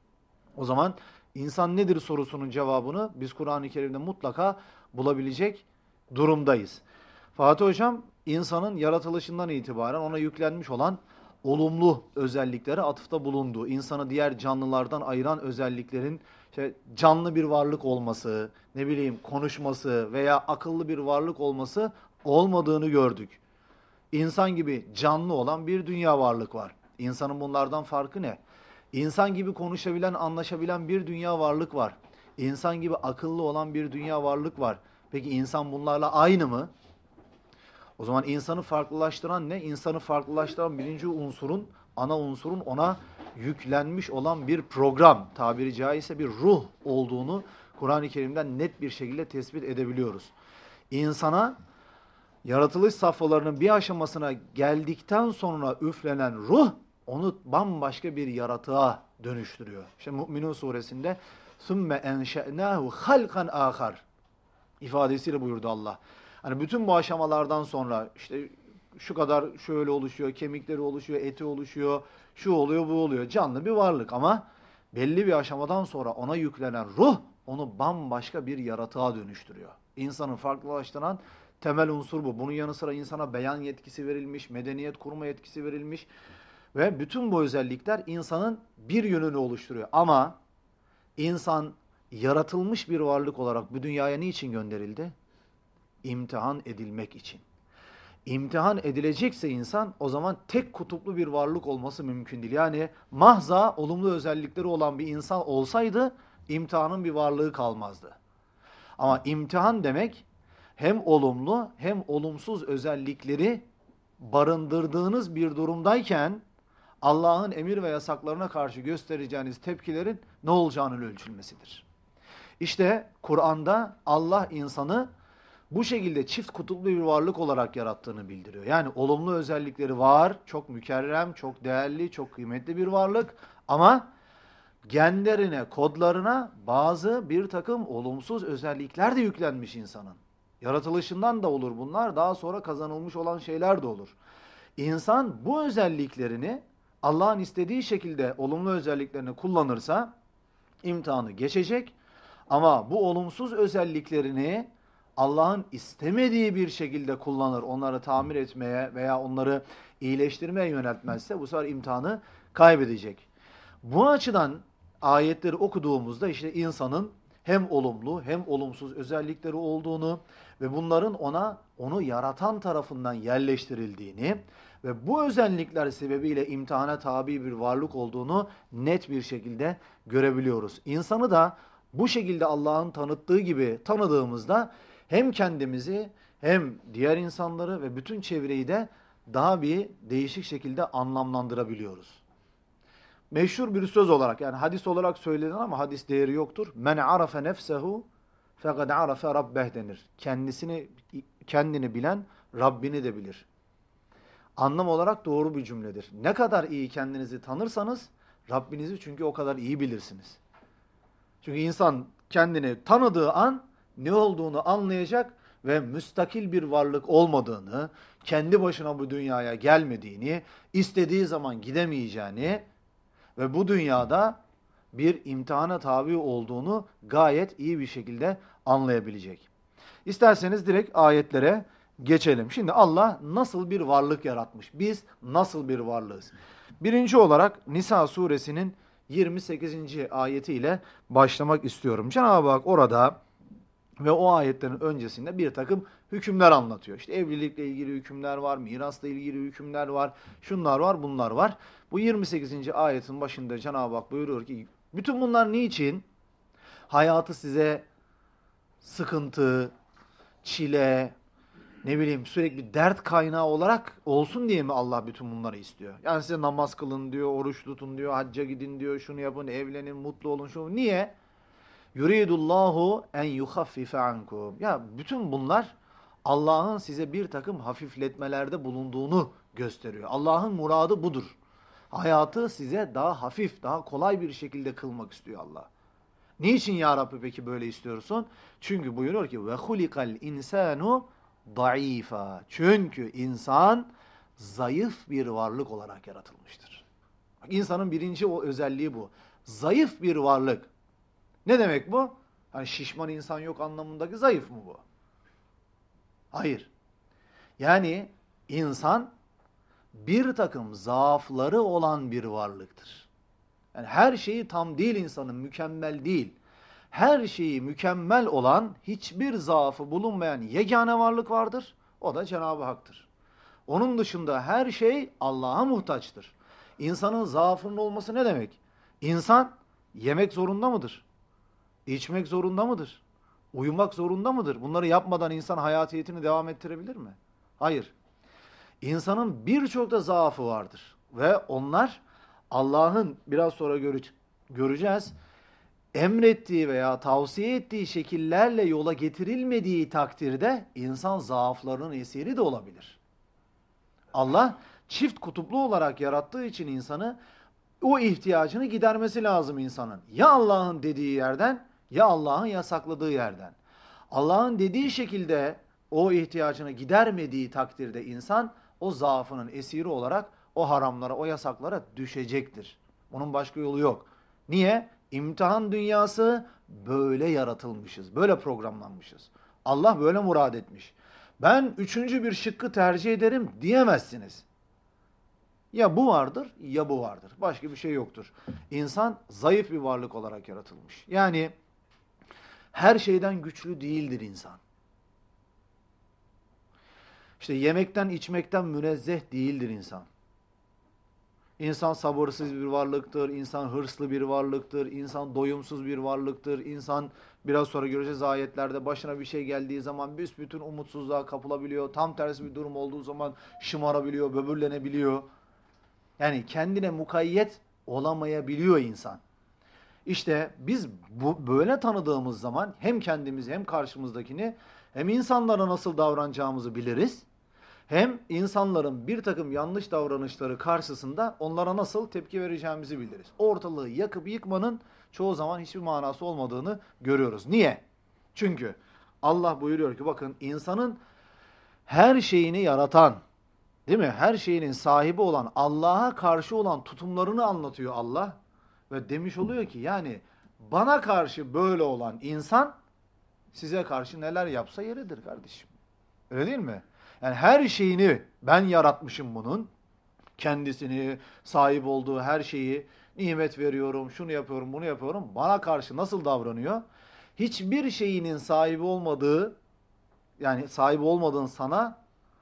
O zaman insan nedir sorusunun cevabını biz Kur'an-ı Kerim'de mutlaka bulabilecek durumdayız. Fatih Hocam, insanın yaratılışından itibaren ona yüklenmiş olan olumlu özelliklere atıfta bulundu. İnsanı diğer canlılardan ayıran özelliklerin işte canlı bir varlık olması, ne bileyim konuşması veya akıllı bir varlık olması olmadığını gördük. İnsan gibi canlı olan bir dünya varlık var. İnsanın bunlardan farkı ne? İnsan gibi konuşabilen, anlaşabilen bir dünya varlık var. İnsan gibi akıllı olan bir dünya varlık var. Peki insan bunlarla aynı mı? O zaman insanı farklılaştıran ne? İnsanı farklılaştıran birinci unsurun, ana unsurun ona yüklenmiş olan bir program, tabiri caizse bir ruh olduğunu Kur'an-ı Kerim'den net bir şekilde tespit edebiliyoruz. İnsana yaratılış safhalarının bir aşamasına geldikten sonra üflenen ruh, onu bambaşka bir yaratığa dönüştürüyor. İşte Mü'minun suresinde ثُمَّ اَنْشَأْنَاهُ خَلْقًا آخَرٍ ifadesiyle buyurdu Allah. Hani bütün bu aşamalardan sonra işte şu kadar şöyle oluşuyor, kemikleri oluşuyor, eti oluşuyor, şu oluyor, bu oluyor. Canlı bir varlık ama belli bir aşamadan sonra ona yüklenen ruh onu bambaşka bir yaratığa dönüştürüyor. İnsanı farklılaştıran temel unsur bu. Bunun yanı sıra insana beyan yetkisi verilmiş, medeniyet kurma yetkisi verilmiş ve bütün bu özellikler insanın bir yönünü oluşturuyor. Ama insan yaratılmış bir varlık olarak bu dünyaya niçin gönderildi? İmtihan edilmek için. İmtihan edilecekse insan o zaman tek kutuplu bir varlık olması mümkün değil. Yani mahza olumlu özellikleri olan bir insan olsaydı imtihanın bir varlığı kalmazdı. Ama imtihan demek hem olumlu hem olumsuz özellikleri barındırdığınız bir durumdayken Allah'ın emir ve yasaklarına karşı göstereceğiniz tepkilerin ne olacağının ölçülmesidir. İşte Kur'an'da Allah insanı bu şekilde çift kutuplu bir varlık olarak yarattığını bildiriyor. Yani olumlu özellikleri var, çok mükerrem, çok değerli, çok kıymetli bir varlık ama genlerine, kodlarına bazı bir takım olumsuz özellikler de yüklenmiş insanın. Yaratılışından da olur bunlar, daha sonra kazanılmış olan şeyler de olur. İnsan bu özelliklerini Allah'ın istediği şekilde olumlu özelliklerini kullanırsa imtihanı geçecek ama bu olumsuz özelliklerini Allah'ın istemediği bir şekilde kullanır, onları tamir etmeye veya onları iyileştirmeye yöneltmezse bu sefer imtihanı kaybedecek. Bu açıdan ayetleri okuduğumuzda işte insanın hem olumlu hem olumsuz özellikleri olduğunu ve bunların ona onu yaratan tarafından yerleştirildiğini ve bu özellikler sebebiyle imtihana tabi bir varlık olduğunu net bir şekilde görebiliyoruz. İnsanı da bu şekilde Allah'ın tanıttığı gibi tanıdığımızda hem kendimizi hem diğer insanları ve bütün çevreyi de daha bir değişik şekilde anlamlandırabiliyoruz. Meşhur bir söz olarak yani hadis olarak söylenen ama hadis değeri yoktur. Men arafe nefsehu fekad arafe rabbeh denir. Kendisini kendini bilen Rabbini de bilir. Anlam olarak doğru bir cümledir. Ne kadar iyi kendinizi tanırsanız Rabbinizi çünkü o kadar iyi bilirsiniz. Çünkü insan kendini tanıdığı an ne olduğunu anlayacak ve müstakil bir varlık olmadığını, kendi başına bu dünyaya gelmediğini, istediği zaman gidemeyeceğini ve bu dünyada bir imtihana tabi olduğunu gayet iyi bir şekilde anlayabilecek. İsterseniz direkt ayetlere geçelim. Şimdi Allah nasıl bir varlık yaratmış? Biz nasıl bir varlığız? Birinci olarak Nisa suresinin yirmi sekizinci ayetiyle başlamak istiyorum. Cenab-ı Hak orada ve o ayetlerin öncesinde bir takım hükümler anlatıyor. İşte evlilikle ilgili hükümler var, mirasla ilgili hükümler var, şunlar var, bunlar var. Bu yirmi sekizinci ayetin başında Cenab-ı Hak buyuruyor ki, bütün bunlar niçin? Hayatı size sıkıntı, çile, ne bileyim sürekli dert kaynağı olarak olsun diye mi Allah bütün bunları istiyor? Yani size namaz kılın diyor, oruç tutun diyor, hacca gidin diyor, şunu yapın, evlenin, mutlu olun, şunu. Niye? Yuridullahu en yuhaffife ankum. Ya bütün bunlar Allah'ın size bir takım hafifletmelerde bulunduğunu gösteriyor. Allah'ın muradı budur. Hayatı size daha hafif, daha kolay bir şekilde kılmak istiyor Allah. Niçin ya Rabbi peki böyle istiyorsun? Çünkü buyuruyor ki ve hulikal insanu daifa. Çünkü insan zayıf bir varlık olarak yaratılmıştır. Bak, insanın birinci o özelliği bu. Zayıf bir varlık. Ne demek bu? Hani şişman insan yok anlamındaki zayıf mı bu? Hayır. Yani insan bir takım zaafları olan bir varlıktır. Yani her şeyi tam değil insanın, mükemmel değil. Her şeyi mükemmel olan, hiçbir zaafı bulunmayan yegane varlık vardır. O da Cenab-ı Hak'tır. Onun dışında her şey Allah'a muhtaçtır. İnsanın zaafının olması ne demek? İnsan yemek zorunda mıdır? İçmek zorunda mıdır? Uyumak zorunda mıdır? Bunları yapmadan insan hayatiyetini devam ettirebilir mi? Hayır. İnsanın birçok da zaafı vardır. Ve onlar Allah'ın biraz sonra göre göreceğiz, emrettiği veya tavsiye ettiği şekillerle yola getirilmediği takdirde insan zaaflarının esiri de olabilir. Allah çift kutuplu olarak yarattığı için insanı o ihtiyacını gidermesi lazım insanın. Ya Allah'ın dediği yerden ya Allah'ın yasakladığı yerden. Allah'ın dediği şekilde o ihtiyacını gidermediği takdirde insan o zaafının esiri olarak o haramlara, o yasaklara düşecektir. Bunun başka yolu yok. Niye? İmtihan dünyası böyle yaratılmışız, böyle programlanmışız. Allah böyle murad etmiş. Ben üçüncü bir şıkkı tercih ederim diyemezsiniz. Ya bu vardır ya bu vardır. Başka bir şey yoktur. İnsan zayıf bir varlık olarak yaratılmış. Yani her şeyden güçlü değildir insan. İşte yemekten içmekten münezzeh değildir insan. İnsan sabırsız bir varlıktır, insan hırslı bir varlıktır, insan doyumsuz bir varlıktır, insan biraz sonra göreceğiz ayetlerde başına bir şey geldiği zaman büsbütün umutsuzluğa kapılabiliyor, tam tersi bir durum olduğu zaman şımarabiliyor, böbürlenebiliyor. Yani kendine mukayyet olamayabiliyor insan. İşte biz bu, böyle tanıdığımız zaman hem kendimizi hem karşımızdakini hem insanlara nasıl davranacağımızı biliriz. Hem insanların bir takım yanlış davranışları karşısında onlara nasıl tepki vereceğimizi biliriz. Ortalığı yakıp yıkmanın çoğu zaman hiçbir manası olmadığını görüyoruz. Niye? Çünkü Allah buyuruyor ki bakın insanın her şeyini yaratan, değil mi? Her şeyinin sahibi olan Allah'a karşı olan tutumlarını anlatıyor Allah. Ve demiş oluyor ki yani bana karşı böyle olan insan size karşı neler yapsa yeridir kardeşim. Öyle değil mi? Yani her şeyini ben yaratmışım bunun. Kendisini, sahip olduğu her şeyi nimet veriyorum, şunu yapıyorum, bunu yapıyorum. Bana karşı nasıl davranıyor? Hiçbir şeyinin sahibi olmadığı, yani sahibi olmadığın sana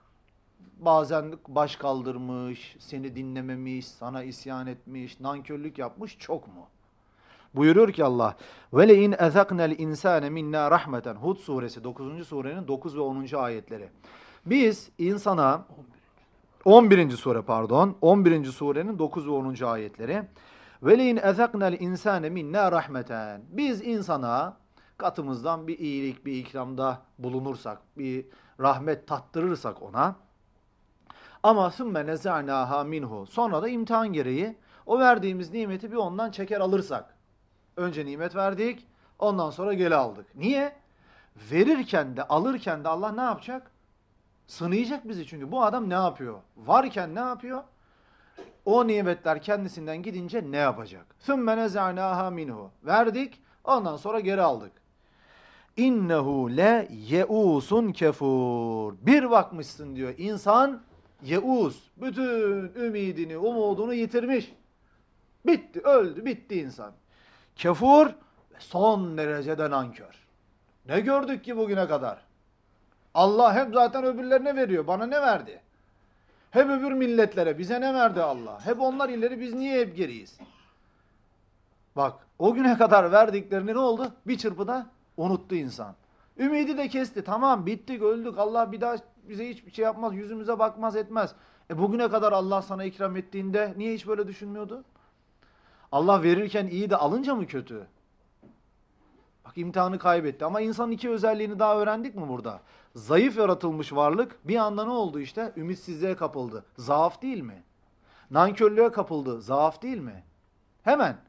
bazen baş kaldırmış, seni dinlememiş, sana isyan etmiş, nankörlük yapmış çok mu? Buyuruyor ki Allah ve le in ezaknel insane minna rahmeten Hud suresi dokuzuncu surenin dokuz ve onuncu ayetleri. Biz insana on birinci sure pardon on birinci surenin dokuz ve onuncu ayetleri ve le in ezaknel insane minna rahmeten biz insana katımızdan bir iyilik, bir ikramda bulunursak, bir rahmet tattırırsak ona ama sümme neza'naha minhu sonra da imtihan gereği o verdiğimiz nimeti bir ondan çeker alırsak. Önce nimet verdik, ondan sonra geri aldık. Niye? Verirken de alırken de Allah ne yapacak? Sınayacak bizi çünkü bu adam ne yapıyor? Varken ne yapıyor? O nimetler kendisinden gidince ne yapacak? ثُمَّ نَزَعْنَاهَا minhu. Verdik, ondan sonra geri aldık. İnnehu le yeusun kefur. Bir bakmışsın diyor insan yeus. Bütün ümidini, umudunu yitirmiş. Bitti, öldü, bitti insan. Kefur ve son derecede nankör. Ne gördük ki bugüne kadar? Allah hep zaten öbürlerine veriyor. Bana ne verdi? Hep öbür milletlere. Bize ne verdi Allah? Hep onlar ileri, biz niye hep geriyiz? Bak, o güne kadar verdiklerini ne oldu? Bir çırpıda unuttu insan. Ümidi de kesti. Tamam, bittik, öldük. Allah bir daha bize hiçbir şey yapmaz. Yüzümüze bakmaz, etmez. E bugüne kadar Allah sana ikram ettiğinde niye hiç böyle düşünmüyordu? Allah verirken iyi de alınca mı kötü? Bak imtihanı kaybetti. Ama insanın iki özelliğini daha öğrendik mi burada? Zayıf yaratılmış varlık bir anda ne oldu işte? Ümitsizliğe kapıldı. Zaaf değil mi? Nankörlüğe kapıldı. Zaaf değil mi? Hemen.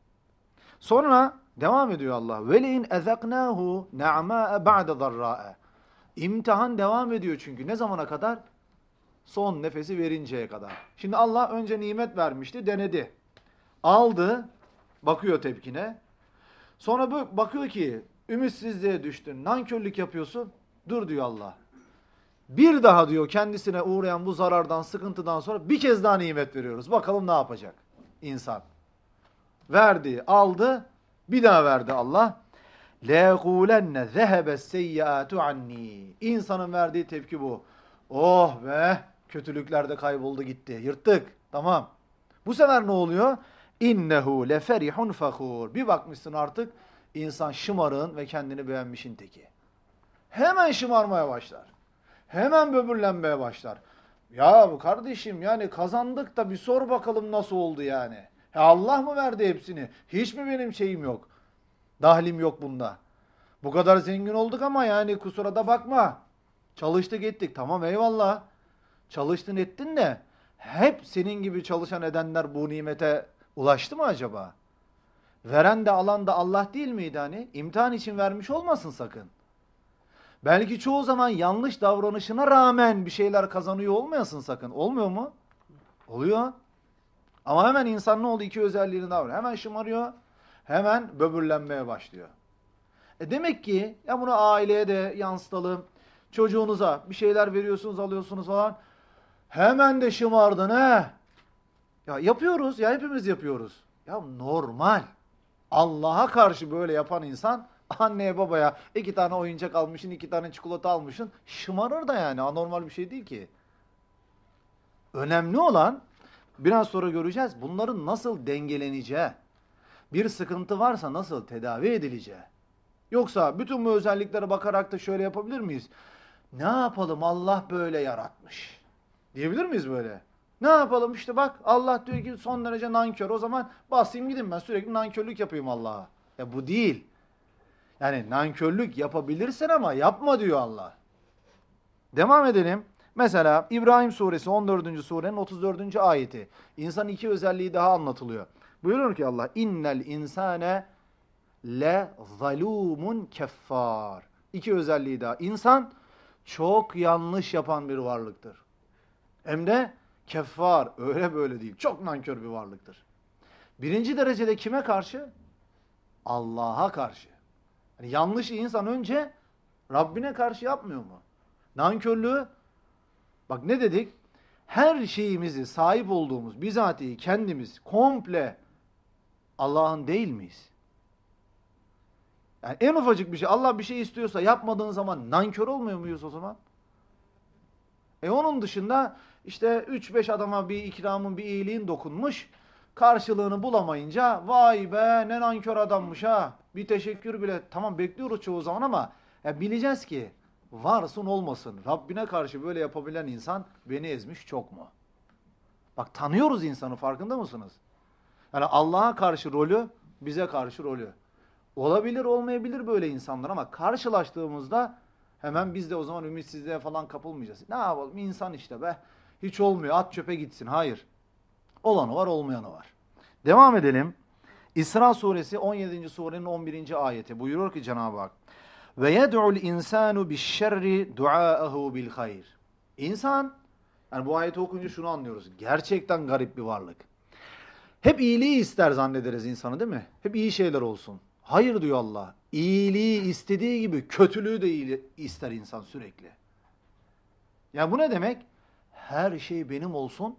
Sonra devam ediyor Allah. وَلَاِنْ اَذَقْنَاهُ نَعْمَاءَ بَعْدَ ضَرَّاءَ İmtihan devam ediyor çünkü. Ne zamana kadar? Son nefesi verinceye kadar. Şimdi Allah önce nimet vermişti, denedi. Aldı, bakıyor tepkine. Sonra bu bakıyor ki ümitsizliğe düştün, nankörlük yapıyorsun. Dur diyor Allah. Bir daha diyor kendisine uğrayan bu zarardan, sıkıntıdan sonra bir kez daha nimet veriyoruz. Bakalım ne yapacak insan. Verdi, aldı, bir daha verdi Allah. لَيَقُولَنَّ ذَهَبَ السَّيِّئَاتُ عَنِّي İnsanın verdiği tepki bu. Oh be, kötülükler de kayboldu gitti, yırttık, tamam. Bu sefer ne oluyor? İnnehu leferihun fakhur. Bir bakmışsın artık insan şımarığın ve kendini beğenmişin teki. Hemen şımarmaya başlar. Hemen böbürlenmeye başlar. Ya bu kardeşim yani kazandık da bir sor bakalım nasıl oldu yani. Ya Allah mı verdi hepsini? Hiç mi benim şeyim yok? Dahlim yok bunda. Bu kadar zengin olduk ama yani kusura da bakma. Çalıştık ettik. Tamam eyvallah. Çalıştın ettin de hep senin gibi çalışan edenler bu nimete ulaştı mı acaba? Veren de alan da Allah değil miydi hani? İmtihan için vermiş olmasın sakın. Belki çoğu zaman yanlış davranışına rağmen bir şeyler kazanıyor olmayasın sakın. Olmuyor mu? Oluyor. Ama hemen insan ne oldu? İki özelliğini daha var. Hemen şımarıyor. Hemen böbürlenmeye başlıyor. E demek ki ya bunu aileye de yansıtalım. Çocuğunuza bir şeyler veriyorsunuz, alıyorsunuz falan. Hemen de şımardın he. Ya yapıyoruz, ya hepimiz yapıyoruz. Ya normal. Allah'a karşı böyle yapan insan anneye babaya iki tane oyuncak almışsın, iki tane çikolata almışsın. Şımarır da yani, anormal bir şey değil ki. Önemli olan biraz sonra göreceğiz bunların nasıl dengeleneceği. Bir sıkıntı varsa nasıl tedavi edileceği. Yoksa bütün bu özelliklere bakarak da şöyle yapabilir miyiz? Ne yapalım Allah böyle yaratmış. Diyebilir miyiz böyle? Ne yapalım işte bak Allah diyor ki son derece nankör. O zaman basayım gidin ben sürekli nankörlük yapayım Allah'a. Ya bu değil. Yani nankörlük yapabilirsin ama yapma diyor Allah. Devam edelim. Mesela İbrahim suresi on dördüncü surenin otuz dördüncü ayeti. İnsanın iki özelliği daha anlatılıyor. Buyuruyor ki Allah innel insane le zalumun keffar. İki özelliği daha. İnsan çok yanlış yapan bir varlıktır. Hem de keffar. Öyle böyle değil. Çok nankör bir varlıktır. Birinci derecede kime karşı? Allah'a karşı. Yani yanlışı insan önce Rabbine karşı yapmıyor mu? Nankörlüğü, bak ne dedik? Her şeyimizi sahip olduğumuz, bizatihi kendimiz komple Allah'ın değil miyiz? Yani en ufacık bir şey, Allah bir şey istiyorsa yapmadığın zaman nankör olmuyor muyuz o zaman? E onun dışında işte üç beş adama bir ikramın, bir iyiliğin dokunmuş, karşılığını bulamayınca vay be ne nankör adammış ha, bir teşekkür bile, tamam bekliyoruz çoğu zaman ama ya bileceğiz ki varsın olmasın Rabbine karşı böyle yapabilen insan beni ezmiş çok mu? Bak tanıyoruz insanı, farkında mısınız? Yani Allah'a karşı rolü, bize karşı rolü. Olabilir olmayabilir böyle insanlar ama karşılaştığımızda hemen biz de o zaman ümitsizliğe falan kapılmayacağız. Ne yapalım insan işte be, hiç olmuyor at çöpe gitsin. Hayır. Olanı var olmayanı var. Devam edelim. İsra suresi on yedinci surenin on birinci ayeti buyuruyor ki Cenab-ı Hak ve yed'ul insanu bi'şerri du'aahu bil hayr. İnsan, yani bu ayeti okuyunca şunu anlıyoruz. Gerçekten garip bir varlık. Hep iyiliği ister zannederiz insanı değil mi? Hep iyi şeyler olsun. Hayır diyor Allah. İyiliği istediği gibi kötülüğü de iyi ister insan sürekli. Yani bu ne demek? Her şey benim olsun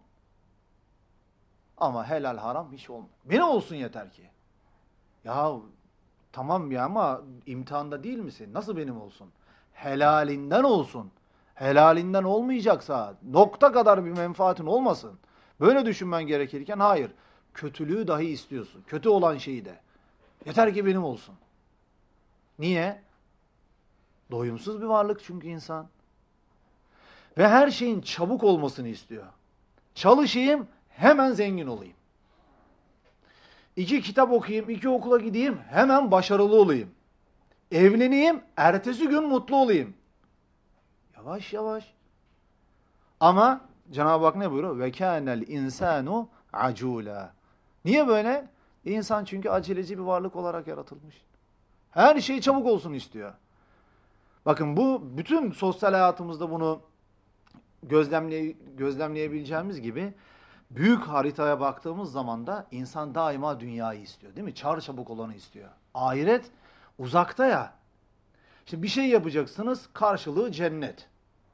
ama helal haram hiç olmaz. Benim olsun yeter ki. Ya tamam ya ama imtihanda değil misin? Nasıl benim olsun? Helalinden olsun. Helalinden olmayacaksa nokta kadar bir menfaatin olmasın. Böyle düşünmen gerekirken hayır. Kötülüğü dahi istiyorsun. Kötü olan şeyi de. Yeter ki benim olsun. Niye? Doyumsuz bir varlık çünkü insan. Ve her şeyin çabuk olmasını istiyor. Çalışayım, hemen zengin olayım. İki kitap okuyayım, iki okula gideyim, hemen başarılı olayım. Evleneyim, ertesi gün mutlu olayım. Yavaş yavaş. Ama Cenab-ı Hak ne buyuruyor? Ve kânel insanu acûlâ. Niye böyle? İnsan çünkü aceleci bir varlık olarak yaratılmış. Her şey çabuk olsun istiyor. Bakın bu bütün sosyal hayatımızda bunu gözlemleye, gözlemleyebileceğimiz gibi büyük haritaya baktığımız zaman da insan daima dünyayı istiyor, değil mi? Çarçabuk olanı istiyor. Ahiret uzakta ya. Şimdi bir şey yapacaksınız, karşılığı cennet.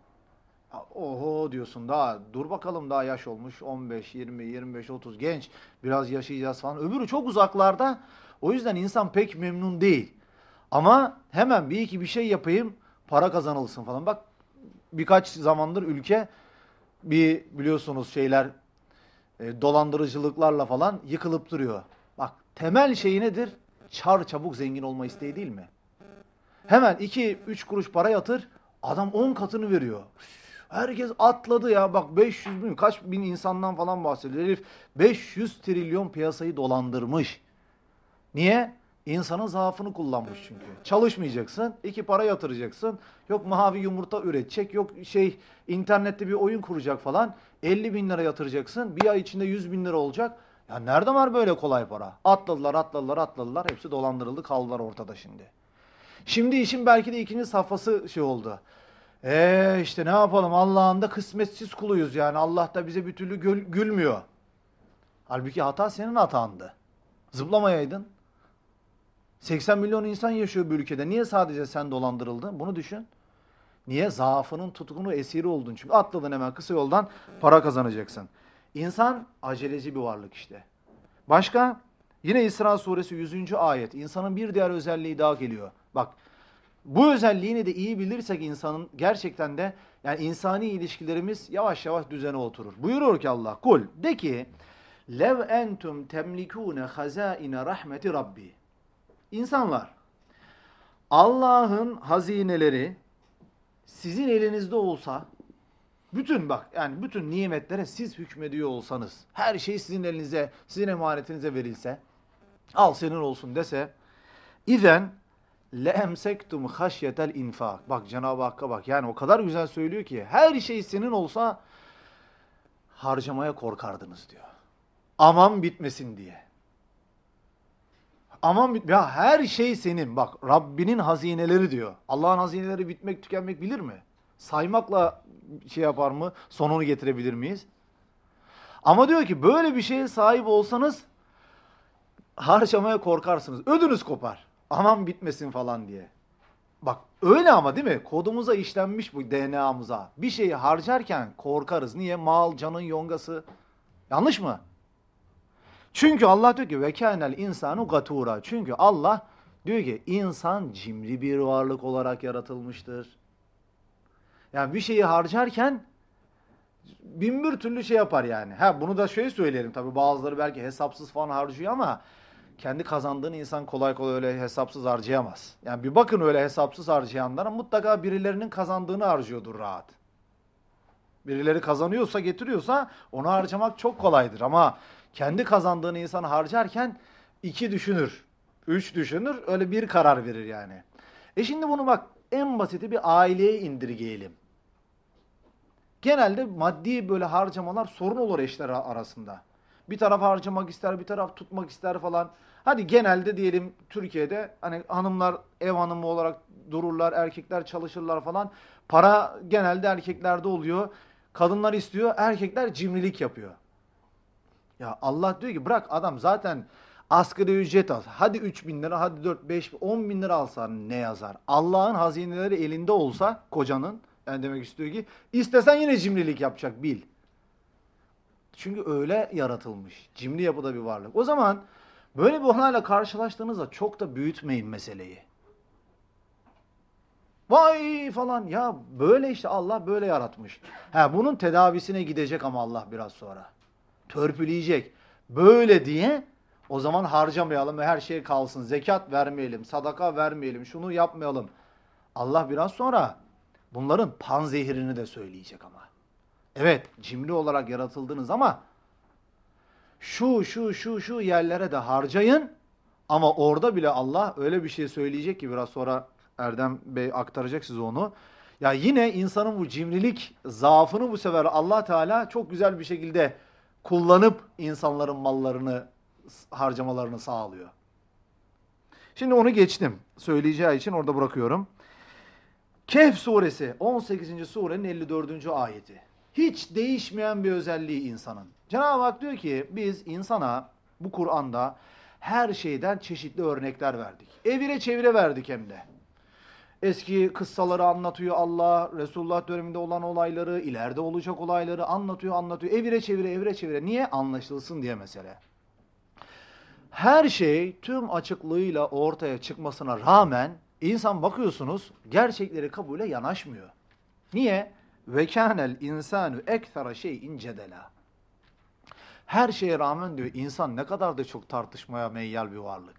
Oho diyorsun, daha dur bakalım, daha yaş olmuş on beş, yirmi, yirmi beş, otuz, genç, biraz yaşayacağız falan. Öbürü çok uzaklarda. O yüzden insan pek memnun değil. Ama hemen bir iki bir şey yapayım, para kazanılsın falan. Bak birkaç zamandır ülke bir biliyorsunuz şeyler e, dolandırıcılıklarla falan yıkılıp duruyor. Bak temel şey nedir? Çar çabuk zengin olma isteği değil mi? Hemen iki üç kuruş para yatır, adam on katını veriyor. Herkes atladı ya, bak beş yüz bin, kaç bin insandan falan bahsediyor. Herif beş yüz trilyon piyasayı dolandırmış. Niye? İnsanın zaafını kullanmış çünkü. Çalışmayacaksın, iki para yatıracaksın. Yok mavi yumurta üretecek, yok şey internette bir oyun kuracak falan. elli bin lira yatıracaksın, bir ay içinde yüz bin lira olacak. Ya nerede var böyle kolay para? Atladılar, atladılar, atladılar. Hepsi dolandırıldı, kaldılar ortada şimdi. Şimdi işin belki de ikinci safhası şey oldu. Eee işte ne yapalım, Allah'ın da kısmetsiz kuluyuz yani. Allah da bize bir türlü gül, gülmüyor. Halbuki hata senin hatandı. Zıplamayaydın. seksen milyon insan yaşıyor bu ülkede. Niye sadece sen dolandırıldın? Bunu düşün. Niye? Zaafının tutkunu esiri oldun. Çünkü atladın hemen kısa yoldan para kazanacaksın. İnsan aceleci bir varlık işte. Başka? Yine İsra suresi yüzüncü ayet. İnsanın bir diğer özelliği daha geliyor. Bak bu özelliğini de iyi bilirsek insanın gerçekten de yani insani ilişkilerimiz yavaş yavaş düzene oturur. Buyuruyor ki Allah, kul de ki lev entum temlikune hazaine rahmeti rabbi. İnsanlar, Allah'ın hazineleri sizin elinizde olsa, bütün bak yani bütün nimetlere siz hükmediyor olsanız, her şey sizin elinize, sizin emanetinize verilse, al senin olsun dese, izen leemsektum haşyetel infak. Bak Cenab-ı Hakk'a bak, yani o kadar güzel söylüyor ki, her şey senin olsa harcamaya korkardınız diyor. Aman bitmesin diye. Aman bit ya her şey senin. Bak Rabbinin hazineleri diyor. Allah'ın hazineleri bitmek tükenmek bilir mi? Saymakla şey yapar mı? Sonunu getirebilir miyiz? Ama diyor ki böyle bir şeye sahip olsanız harcamaya korkarsınız. Ödünüz kopar. Aman bitmesin falan diye. Bak öyle ama değil mi? Kodumuza işlenmiş bu D N A'mıza. Bir şeyi harcarken korkarız. Niye? Mal, canın yongası. Yanlış mı? Çünkü Allah diyor ki ve kânel insanu gatura. Çünkü Allah diyor ki insan cimri bir varlık olarak yaratılmıştır. Yani bir şeyi harcarken bin bir türlü şey yapar yani. Ha bunu da şöyle söyleyelim tabii, bazıları belki hesapsız falan harcıyor ama kendi kazandığını insan kolay kolay öyle hesapsız harcayamaz. Yani bir bakın öyle hesapsız harcayanlara, mutlaka birilerinin kazandığını harcıyordur rahat. Birileri kazanıyorsa, getiriyorsa onu harcamak çok kolaydır ama kendi kazandığını insan harcarken iki düşünür, üç düşünür, öyle bir karar verir yani. E şimdi bunu bak en basiti bir aileye indirgeyelim. Genelde maddi böyle harcamalar sorun olur eşler arasında. Bir taraf harcamak ister, bir taraf tutmak ister falan. Hadi genelde diyelim Türkiye'de hani hanımlar ev hanımı olarak dururlar, erkekler çalışırlar falan. Para genelde erkeklerde oluyor. Kadınlar istiyor, erkekler cimrilik yapıyor. Ya Allah diyor ki bırak, adam zaten asgari ücret al. Hadi üç bin lira, hadi dört, beş, on bin lira alsa ne yazar? Allah'ın hazineleri elinde olsa kocanın, yani demek istiyor ki istesen yine cimrilik yapacak, bil. Çünkü öyle yaratılmış. Cimri yapıda bir varlık. O zaman böyle bir olayla karşılaştığınızda çok da büyütmeyin meseleyi. Vay falan ya, böyle işte Allah böyle yaratmış. Ha bunun tedavisine gidecek ama Allah biraz sonra. Törpüleyecek. Böyle diye o zaman harcamayalım ve her şey kalsın. Zekat vermeyelim, sadaka vermeyelim, şunu yapmayalım. Allah biraz sonra bunların panzehirini de söyleyecek ama. Evet, cimri olarak yaratıldınız ama şu şu şu şu yerlere de harcayın. Ama orada bile Allah öyle bir şey söyleyecek ki biraz sonra Erdem Bey aktaracak size onu. Ya yine insanın bu cimrilik zaafını bu sefer Allah Teala çok güzel bir şekilde kullanıp insanların mallarını harcamalarını sağlıyor. Şimdi onu geçtim. Söyleyeceği için orada bırakıyorum. Kehf suresi on sekizinci surenin elli dördüncü ayeti. Hiç değişmeyen bir özelliği insanın. Cenab-ı Hak diyor ki biz insana bu Kur'an'da her şeyden çeşitli örnekler verdik. Evire çevire verdik hem de. Eski kıssaları anlatıyor Allah, Resulullah döneminde olan olayları, ileride olacak olayları anlatıyor, anlatıyor. Evire çevire, evire çevire. Niye? Anlaşılsın diye mesele. Her şey tüm açıklığıyla ortaya çıkmasına rağmen insan bakıyorsunuz gerçekleri kabule yanaşmıyor. Niye? Ve kânel insanu ekthara şeyin cedela. Her şeye rağmen diyor insan ne kadar da çok tartışmaya meyyal bir varlık.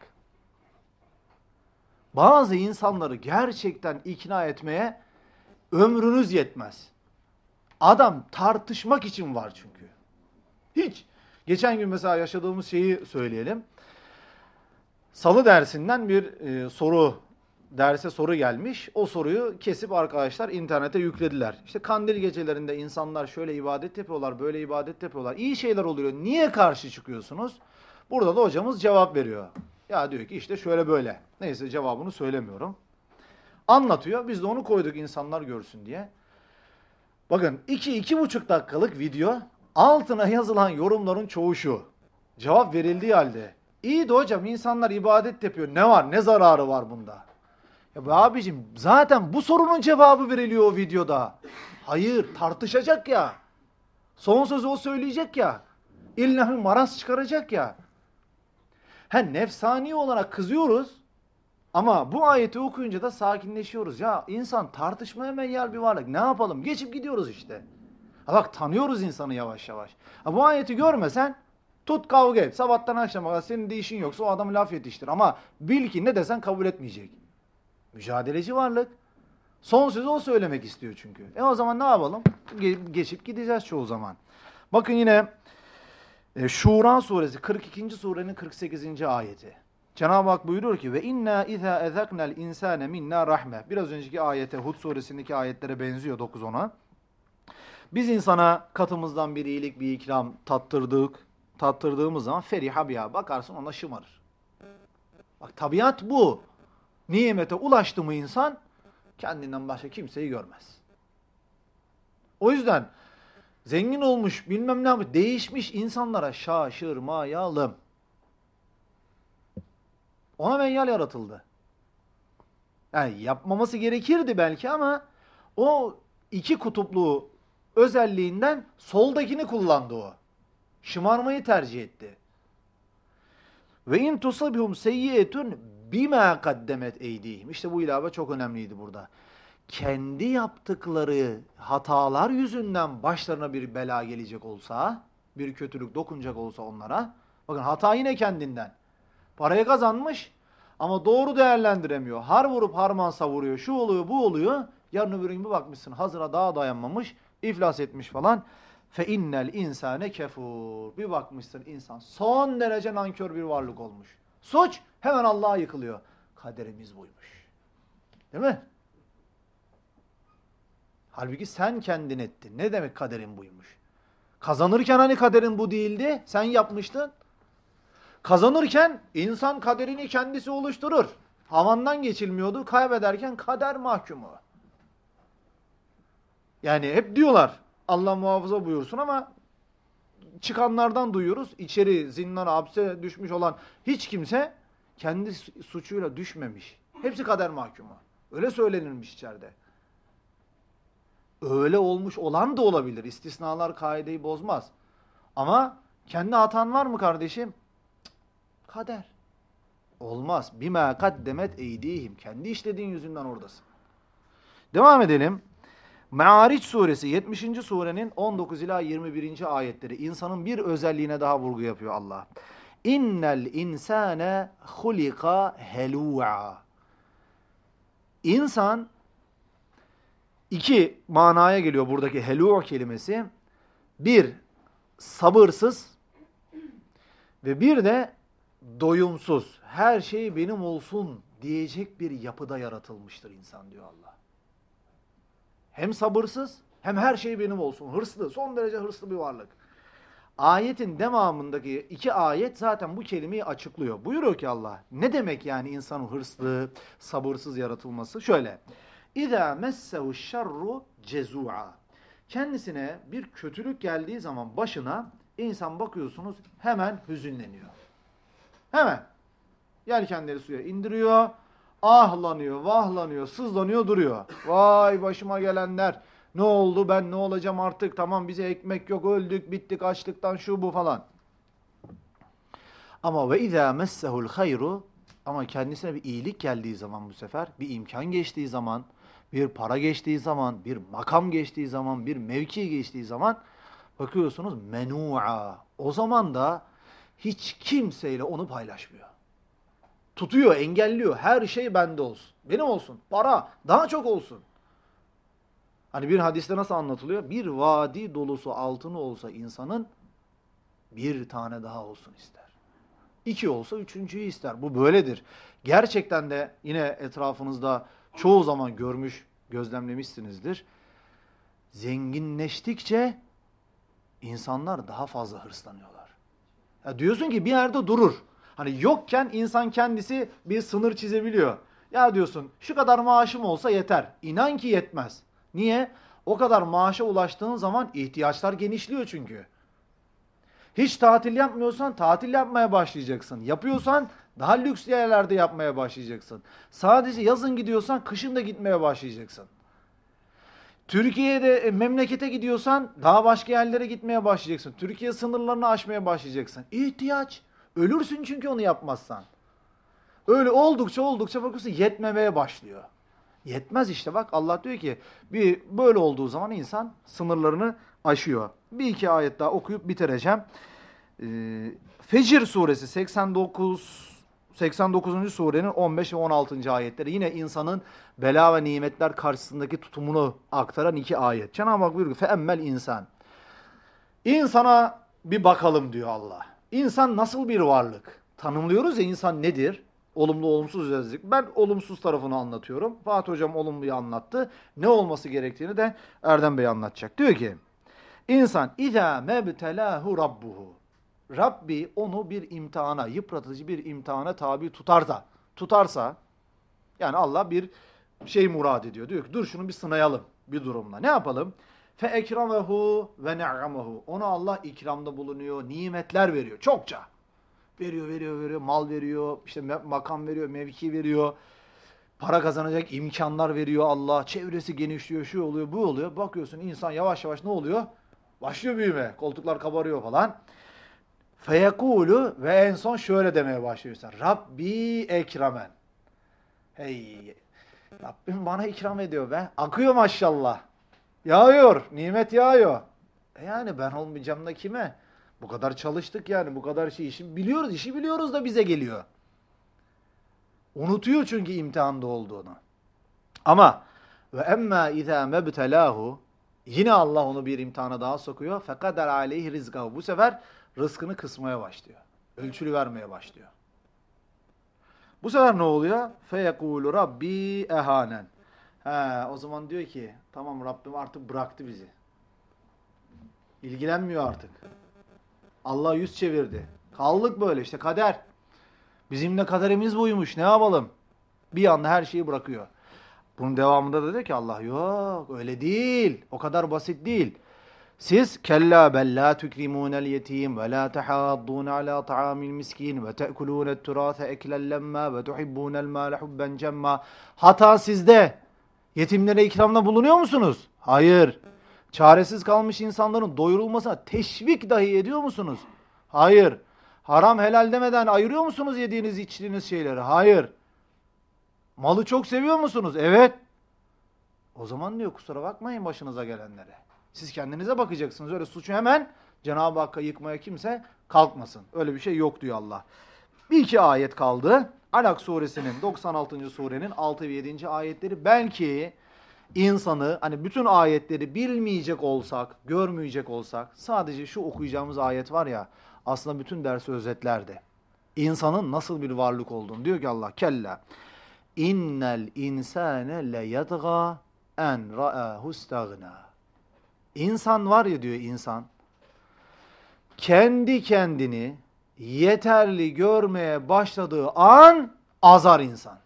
Bazı insanları gerçekten ikna etmeye ömrünüz yetmez. Adam tartışmak için var çünkü. Hiç. Geçen gün mesela yaşadığımız şeyi söyleyelim. Salı dersinden bir e, soru, derse soru gelmiş. O soruyu kesip arkadaşlar internete yüklediler. İşte kandil gecelerinde insanlar şöyle ibadet yapıyorlar, böyle ibadet yapıyorlar. İyi şeyler oluyor. Niye karşı çıkıyorsunuz? Burada da hocamız cevap veriyor. Ya diyor ki işte şöyle böyle. Neyse cevabını söylemiyorum. Anlatıyor. Biz de onu koyduk insanlar görsün diye. Bakın iki, iki buçuk dakikalık video. Altına yazılan yorumların çoğu şu. Cevap verildiği halde. İyi de hocam insanlar ibadet yapıyor. Ne var? Ne zararı var bunda? Ya be abicim zaten bu sorunun cevabı veriliyor o videoda. Hayır tartışacak ya. Son sözü o söyleyecek ya. İlla bir maraz çıkaracak ya. Ha nefsani olarak kızıyoruz. Ama bu ayeti okuyunca da sakinleşiyoruz. Ya insan tartışmaya meyyal bir varlık. Ne yapalım? Geçip gidiyoruz işte. Ha bak tanıyoruz insanı yavaş yavaş. Ha bu ayeti görmesen tut kavga et. Sabahtan akşama kadar senin de işin yoksa o adamı laf yetiştir. Ama bil ki ne desen kabul etmeyecek. Mücadeleci varlık. Son sözü o söylemek istiyor çünkü. E o zaman ne yapalım? Ge- geçip gideceğiz çoğu zaman. Bakın yine e, Şura suresi kırk ikinci surenin kırk sekizinci ayeti. Cenab-ı Hak buyuruyor ki ve inna iza ezaknal insane minna rahme. Biraz önceki ayete Hud suresindeki ayetlere benziyor dokuz ona. Biz insana katımızdan bir iyilik, bir ikram tattırdık. Tattırdığımız zaman feriha biha bakarsın ona şımarır. Bak tabiat bu. Nimete ulaştı mı insan kendinden başka kimseyi görmez. O yüzden zengin olmuş bilmem ne yapmış değişmiş insanlara şaşırmayalım. Ona meyyal yaratıldı. Yani yapmaması gerekirdi belki ama o iki kutuplu özelliğinden soldakini kullandı o. Şımarmayı tercih etti. Ve in tusabihum seyyietun bima kaddemet eydihim. İşte bu ilave çok önemliydi burada. Kendi yaptıkları hatalar yüzünden başlarına bir bela gelecek olsa, bir kötülük dokunacak olsa onlara, bakın hata yine kendinden. Parayı kazanmış ama doğru değerlendiremiyor. Har vurup harman savuruyor. Şu oluyor, bu oluyor. Yarın öbür gün bir bakmışsın hazıra daha dayanmamış, iflas etmiş falan. Fe innel insane kefur. Bir bakmışsın insan son derece nankör bir varlık olmuş. Suç hemen Allah'a yıkılıyor. Kaderimiz buymuş. Değil mi? Halbuki sen kendin ettin. Ne demek kaderin buymuş? Kazanırken hani kaderin bu değildi? Sen yapmıştın. Kazanırken insan kaderini kendisi oluşturur. Havandan geçilmiyordu. Kaybederken kader mahkumu. Yani hep diyorlar Allah muhafaza buyursun ama çıkanlardan duyuyoruz. İçeri zindana, hapse düşmüş olan hiç kimse kendi suçuyla düşmemiş. Hepsi kader mahkumu. Öyle söylenilmiş içeride. Öyle olmuş olan da olabilir. İstisnalar kaideyi bozmaz. Ama kendi hatan var mı kardeşim? Cık, kader. Olmaz. Bima kaddemet eydihim. Kendi işlediğin yüzünden oradasın. Devam edelim. Me'ariç suresi yetmişinci surenin on dokuz ila yirmi birinci ayetleri. İnsanın bir özelliğine daha vurgu yapıyor Allah. İnnel insane hulika helu'a. İnsan iki manaya geliyor buradaki helu' kelimesi. Bir, sabırsız ve bir de doyumsuz. her şey benim olsun diyecek bir yapıda yaratılmıştır insan diyor Allah. Hem sabırsız hem her şey benim olsun. Hırslı, son derece hırslı bir varlık. Ayetin devamındaki iki ayet zaten bu kelimeyi açıklıyor. Buyuruyor ki Allah, ne demek yani insanın hırslı, sabırsız yaratılması? Şöyle, İzâ messehu şerru cezû'a. Kendisine bir kötülük geldiği zaman başına insan bakıyorsunuz hemen hüzünleniyor. Hemen. Yelkenleri suya indiriyor, ahlanıyor, vahlanıyor, sızlanıyor, duruyor. Vay başıma gelenler, ne oldu, ben ne olacağım artık, tamam bize ekmek yok, öldük, bittik açlıktan, şu bu falan. Ama ve izâ messehul hayru, ama kendisine bir iyilik geldiği zaman bu sefer, bir imkan geçtiği zaman, bir para geçtiği zaman, bir makam geçtiği zaman, bir mevki geçtiği zaman bakıyorsunuz menû'a. O zaman da hiç kimseyle onu paylaşmıyor. Tutuyor, engelliyor. Her şey bende olsun. Benim olsun. Para daha çok olsun. Hani bir hadiste nasıl anlatılıyor? Bir vadi dolusu altını olsa insanın bir tane daha olsun ister. İki olsa üçüncüyü ister. Bu böyledir. Gerçekten de yine etrafınızda çoğu zaman görmüş, gözlemlemişsinizdir. Zenginleştikçe insanlar daha fazla hırslanıyorlar. Ya diyorsun ki bir yerde durur. Hani yokken insan kendisi bir sınır çizebiliyor. Ya diyorsun şu kadar maaşım olsa yeter. İnan ki yetmez. Niye? O kadar maaşa ulaştığın zaman ihtiyaçlar genişliyor çünkü. Hiç tatil yapmıyorsan tatil yapmaya başlayacaksın. Yapıyorsan daha lüks yerlerde yapmaya başlayacaksın. Sadece yazın gidiyorsan kışın da gitmeye başlayacaksın. Türkiye'de memlekete gidiyorsan daha başka yerlere gitmeye başlayacaksın. Türkiye sınırlarını aşmaya başlayacaksın. İhtiyaç. Ölürsün çünkü onu yapmazsan. Öyle oldukça oldukça bakıyorsun yetmemeye başlıyor. Yetmez işte bak Allah diyor ki bir böyle olduğu zaman insan sınırlarını aşıyor. Bir iki ayet daha okuyup bitireceğim. Ee, Fecr suresi seksen dokuz seksen dokuzuncu surenin on beş ve on altıncı ayetleri yine insanın bela ve nimetler karşısındaki tutumunu aktaran iki ayet. Cenab-ı Hak buyuruyor ki feemmel insan. İnsana bir bakalım diyor Allah. İnsan nasıl bir varlık? Tanımlıyoruz ya insan nedir? Olumlu olumsuz özellik. Ben olumsuz tarafını anlatıyorum. Fatih Hocam olumluyu anlattı. Ne olması gerektiğini de Erdem Bey anlatacak. Diyor ki İnsan İzâ mebtelâhu rabbuhu. Rabbi onu bir imtihana, yıpratıcı bir imtihana tabi tutarsa, tutarsa yani Allah bir şey murad ediyor. Diyor ki dur şunu bir sınayalım bir durumla. Ne yapalım? Fe ekremehu ve ne'amehu. Ona Allah ikramda bulunuyor, nimetler veriyor çokça. Veriyor, veriyor, veriyor, mal veriyor, işte makam veriyor, mevki veriyor. Para kazanacak imkanlar veriyor Allah. Çevresi genişliyor, şu oluyor, bu oluyor. Bakıyorsun insan yavaş yavaş ne oluyor? Başlıyor büyüme. Koltuklar kabarıyor falan. Feyekulu ve en son şöyle demeye başlıyorsun. Rabbi ekremen. Hey, Rabbim bana ikram ediyor be. Akıyor maşallah. Yağıyor, nimet yağıyor. E yani ben olmayacağım da kime? Bu kadar çalıştık yani, bu kadar şey işi biliyoruz, işi biliyoruz da bize geliyor. Unutuyor çünkü imtihanda olduğunu. Ama ve emma izâ mebtelâhu, yine Allah onu bir imtihana daha sokuyor. Fekader aleyhi rizkahu. Bu sefer rızkını kısmaya başlıyor. Ölçülü vermeye başlıyor. Bu sefer ne oluyor? Feyekûlu rabbi ehanen. He, o zaman diyor ki tamam Rabbim artık bıraktı bizi. İlgilenmiyor artık. Allah yüz çevirdi. Kaldık böyle işte kader. Bizim de kaderimiz buymuş. Ne yapalım? Bir anda her şeyi bırakıyor. Bunun devamında da diyor ki Allah yok öyle değil. O kadar basit değil. Siz kella bel la tukrimunel yetim ve la tahaddun ala ta'amil miskin ve te'kulunet turâse eklen lemma ve tuhibbunel mâle hubben cemma. Hata sizde. Yetimlere ikramda bulunuyor musunuz? Hayır. Çaresiz kalmış insanların doyurulmasına teşvik dahi ediyor musunuz? Hayır. Haram helal demeden ayırıyor musunuz yediğiniz içtiğiniz şeyleri? Hayır. Malı çok seviyor musunuz? Evet. O zaman diyor kusura bakmayın başınıza gelenlere. Siz kendinize bakacaksınız. Öyle suçu hemen Cenab-ı Hakk'a yıkmaya kimse kalkmasın. Öyle bir şey yok diyor Allah. Bir iki ayet kaldı. Alak suresinin doksan altıncı surenin altı ve yedinci ayetleri. Belki insanı hani bütün ayetleri bilmeyecek olsak, görmeyecek olsak sadece şu okuyacağımız ayet var ya aslında bütün dersi özetlerdi. İnsanın nasıl bir varlık olduğunu. Diyor ki Allah, kella innel insane le yadga en ra'ahu istagna. İnsan var ya diyor, insan kendi kendini yeterli görmeye başladığı an azar insan.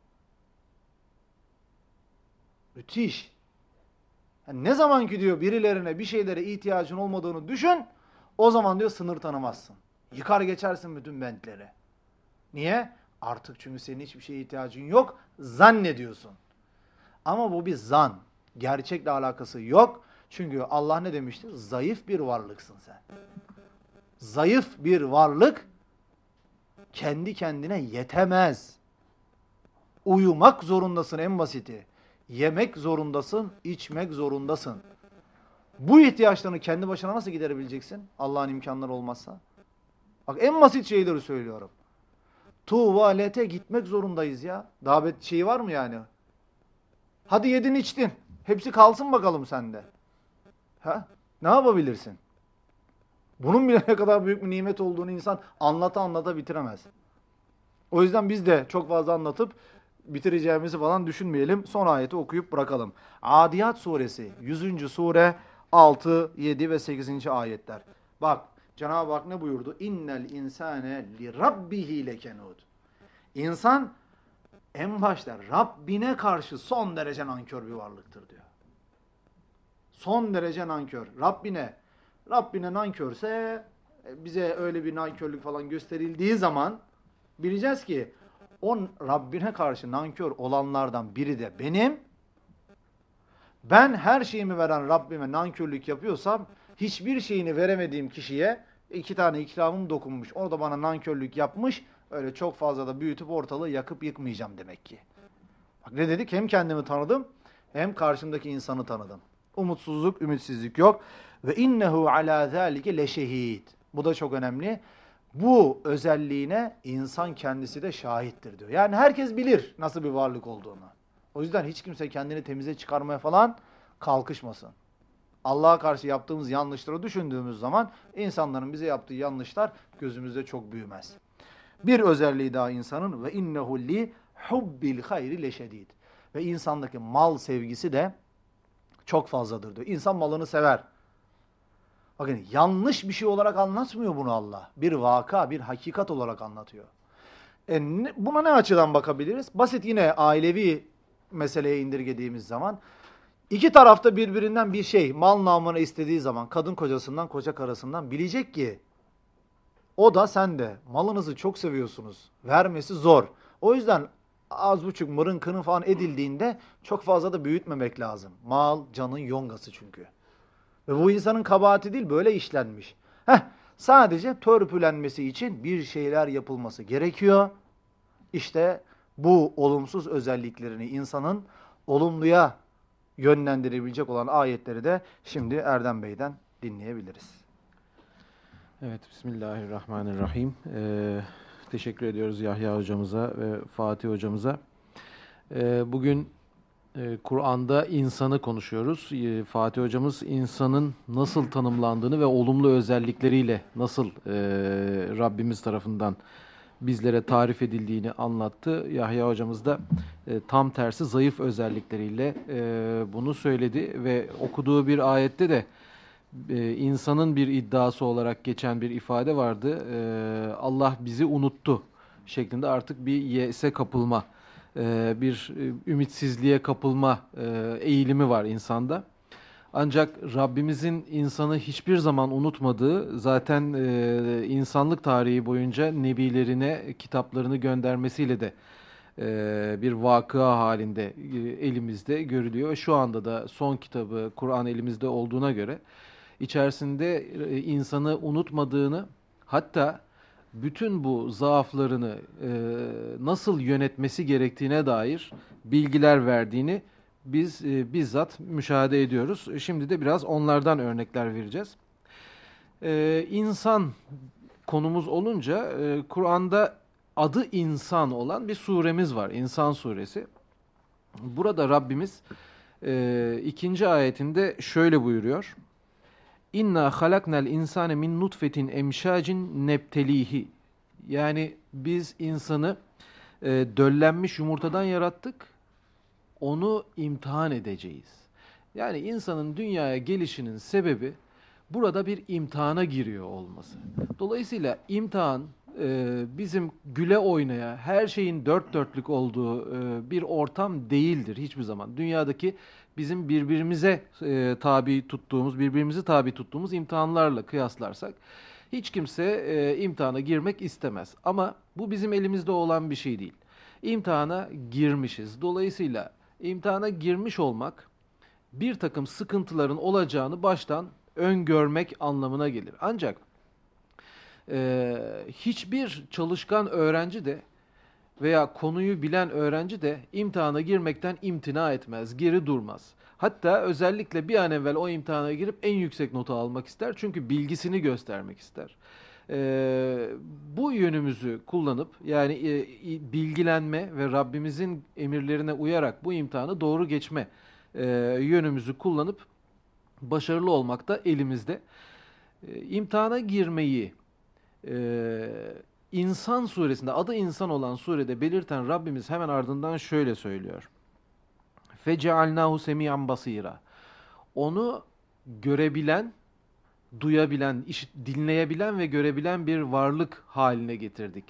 Müthiş. Yani ne zaman ki diyor birilerine bir şeylere ihtiyacın olmadığını düşün, o zaman diyor sınır tanımazsın. Yıkar geçersin bütün bentleri. Niye? Artık çünkü senin hiçbir şeye ihtiyacın yok, zannediyorsun. Ama bu bir zan. Gerçekle alakası yok. Çünkü Allah ne demişti? Zayıf bir varlıksın sen. Zayıf bir varlık kendi kendine yetemez. Uyumak zorundasın en basiti. Yemek zorundasın, içmek zorundasın. Bu ihtiyaçlarını kendi başına nasıl giderebileceksin? Allah'ın imkanları olmazsa. Bak en basit şeyleri söylüyorum. Tuvalete gitmek zorundayız ya. Daha bet şeyi var mı yani? Hadi yedin içtin. Hepsi kalsın bakalım sende. Ha? Ne yapabilirsin? Bunun bile ne kadar büyük bir nimet olduğunu insan anlata anlata bitiremez. O yüzden biz de çok fazla anlatıp bitireceğimizi falan düşünmeyelim. Son ayeti okuyup bırakalım. Adiyat suresi yüzüncü sure altı, yedi ve sekizinci ayetler. Bak Cenab-ı Hak ne buyurdu? İnnel insane li rabbihi lekenud. İnsan en başta Rabbine karşı son derece nankör bir varlıktır diyor. Son derece nankör. Rabbine Rabbine nankörse bize öyle bir nankörlük falan gösterildiği zaman bileceğiz ki o Rabbine karşı nankör olanlardan biri de benim. Ben her şeyimi veren Rabbime nankörlük yapıyorsam hiçbir şeyini veremediğim kişiye iki tane ikramım dokunmuş. O da bana nankörlük yapmış. Öyle çok fazla da büyütüp ortalığı yakıp yıkmayacağım demek ki. Bak ne dedik? Hem kendimi tanıdım hem karşımdaki insanı tanıdım. Umutsuzluk, ümitsizlik yok. Ve innehu ala zalike leşehid. Bu da çok önemli. Bu özelliğine insan kendisi de şahittir diyor. Yani herkes bilir nasıl bir varlık olduğunu. O yüzden hiç kimse kendini temize çıkarmaya falan kalkışmasın. Allah'a karşı yaptığımız yanlışları düşündüğümüz zaman insanların bize yaptığı yanlışlar gözümüzde çok büyümez. Bir özelliği daha insanın ve innehu li hubbil hayri leşedid. Ve insandaki mal sevgisi de çok fazladır diyor. İnsan malını sever. Bakın yanlış bir şey olarak anlatmıyor bunu Allah. Bir vaka, bir hakikat olarak anlatıyor. E, ne, buna ne açıdan bakabiliriz? Basit yine ailevi meseleye indirgediğimiz zaman iki tarafta birbirinden bir şey mal namına istediği zaman kadın kocasından, koca karısından bilecek ki o da sen de malınızı çok seviyorsunuz. Vermesi zor. O yüzden az buçuk mırın kının falan edildiğinde çok fazla da büyütmemek lazım. Mal canın yongası çünkü. Ve bu insanın kabahati değil, böyle işlenmiş. Heh, sadece törpülenmesi için bir şeyler yapılması gerekiyor. İşte bu olumsuz özelliklerini insanın olumluya yönlendirebilecek olan ayetleri de şimdi Erdem Bey'den dinleyebiliriz. Evet, Bismillahirrahmanirrahim. Ee, teşekkür ediyoruz Yahya hocamıza ve Fatih hocamıza. Ee, bugün e, Kur'an'da insanı konuşuyoruz. Ee, Fatih hocamız insanın nasıl tanımlandığını ve olumlu özellikleriyle nasıl e, Rabbimiz tarafından bizlere tarif edildiğini anlattı. Yahya hocamız da e, tam tersi zayıf özellikleriyle e, bunu söyledi ve okuduğu bir ayette de e, insanın bir iddiası olarak geçen bir ifade vardı. E, Allah bizi unuttu şeklinde artık bir yese kapılma, e, bir e, ümitsizliğe kapılma e, eğilimi var insanda. Ancak Rabbimizin insanı hiçbir zaman unutmadığı, zaten e, insanlık tarihi boyunca nebilerine kitaplarını göndermesiyle de e, bir vakıa halinde e, elimizde görülüyor. Şu anda da son kitabı Kur'an elimizde olduğuna göre içerisinde e, insanı unutmadığını, hatta bütün bu zaaflarını e, nasıl yönetmesi gerektiğine dair bilgiler verdiğini biz e, bizzat müşahede ediyoruz. Şimdi de biraz onlardan örnekler vereceğiz. Ee, insan konumuz olunca e, Kur'an'da adı insan olan bir suremiz var. İnsan suresi. Burada Rabbimiz e, ikinci ayetinde şöyle buyuruyor. İnna halaknal insane min nutfetin emşacin nebtelihi. Yani Biz insanı e, döllenmiş yumurtadan yarattık. Onu imtihan edeceğiz. Yani insanın dünyaya gelişinin sebebi burada bir imtihana giriyor olması. Dolayısıyla imtihan e, bizim güle oynaya, her şeyin dört dörtlük olduğu e, bir ortam değildir hiçbir zaman. Dünyadaki bizim birbirimize e, tabi tuttuğumuz, birbirimizi tabi tuttuğumuz imtihanlarla kıyaslarsak hiç kimse e, imtihana girmek istemez. Ama bu bizim elimizde olan bir şey değil. İmtihana girmişiz. Dolayısıyla imtihana girmiş olmak bir takım sıkıntıların olacağını baştan öngörmek anlamına gelir. Ancak e, hiçbir çalışkan öğrenci de veya konuyu bilen öğrenci de imtihana girmekten imtina etmez, geri durmaz. Hatta özellikle bir an evvel o imtihana girip en yüksek notu almak ister. Çünkü bilgisini göstermek ister. Ee, bu yönümüzü kullanıp yani e, bilgilenme ve Rabbimizin emirlerine uyarak bu imtihanı doğru geçme e, yönümüzü kullanıp başarılı olmak da elimizde. E, imtihana girmeyi e, İnsan suresinde, adı insan olan surede belirten Rabbimiz hemen ardından şöyle söylüyor. فَجَعَلْنَاهُ سَمِيعًا بَصِيرًا. Onu görebilen, duyabilen, işit, dinleyebilen ve görebilen bir varlık haline getirdik.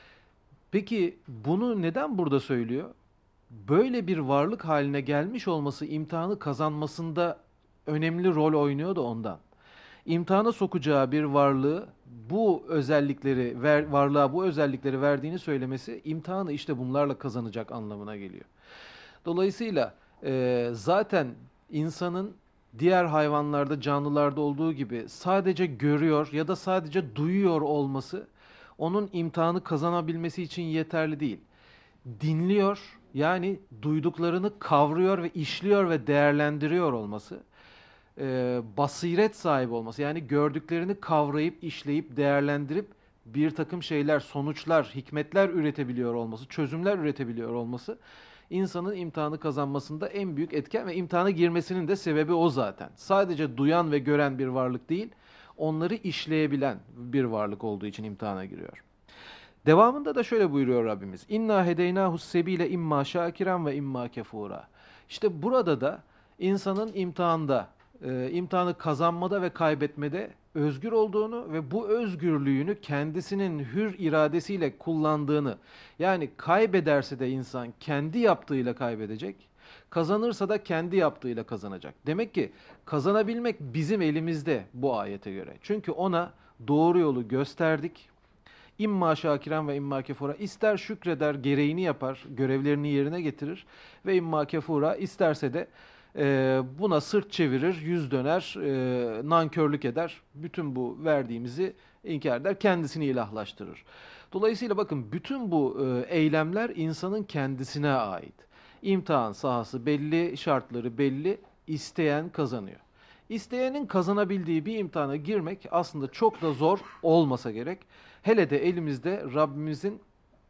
Peki bunu neden burada söylüyor? Böyle bir varlık haline gelmiş olması imtihanı kazanmasında önemli rol oynuyor da ondan. İmtihana sokacağı bir varlığı bu özellikleri ver, varlığa bu özellikleri verdiğini söylemesi imtihanı işte bunlarla kazanacak anlamına geliyor. Dolayısıyla e, zaten insanın diğer hayvanlarda, canlılarda olduğu gibi sadece görüyor ya da sadece duyuyor olması onun imtihanı kazanabilmesi için yeterli değil. Dinliyor, yani duyduklarını kavruyor ve işliyor ve değerlendiriyor olması, e, basiret sahibi olması, yani gördüklerini kavrayıp, işleyip, değerlendirip bir takım şeyler, sonuçlar, hikmetler üretebiliyor olması, çözümler üretebiliyor olması insanın imtihanı kazanmasında en büyük etken ve imtihana girmesinin de sebebi o zaten. Sadece duyan ve gören bir varlık değil, onları işleyebilen bir varlık olduğu için imtihana giriyor. Devamında da şöyle buyuruyor Rabbimiz. İnna hedeynâhus sebîle imma şâkiran ve imma kefûrâ. İşte burada da insanın imtihanda, e, imtihanı kazanmada ve kaybetmede özgür olduğunu ve bu özgürlüğünü kendisinin hür iradesiyle kullandığını, yani kaybederse de insan kendi yaptığıyla kaybedecek, kazanırsa da kendi yaptığıyla kazanacak. Demek ki kazanabilmek bizim elimizde bu ayete göre. Çünkü ona doğru yolu gösterdik. İmma şakiren ve imma kefura, ister şükreder, gereğini yapar, görevlerini yerine getirir ve imma kefura, isterse de e, buna sırt çevirir, yüz döner, e, nankörlük eder, bütün bu verdiğimizi inkar eder, kendisini ilahlaştırır. Dolayısıyla bakın bütün bu e, eylemler insanın kendisine ait. İmtihan sahası belli, şartları belli, isteyen kazanıyor. İsteyenin kazanabildiği bir imtihana girmek aslında çok da zor olmasa gerek. Hele de elimizde Rabbimizin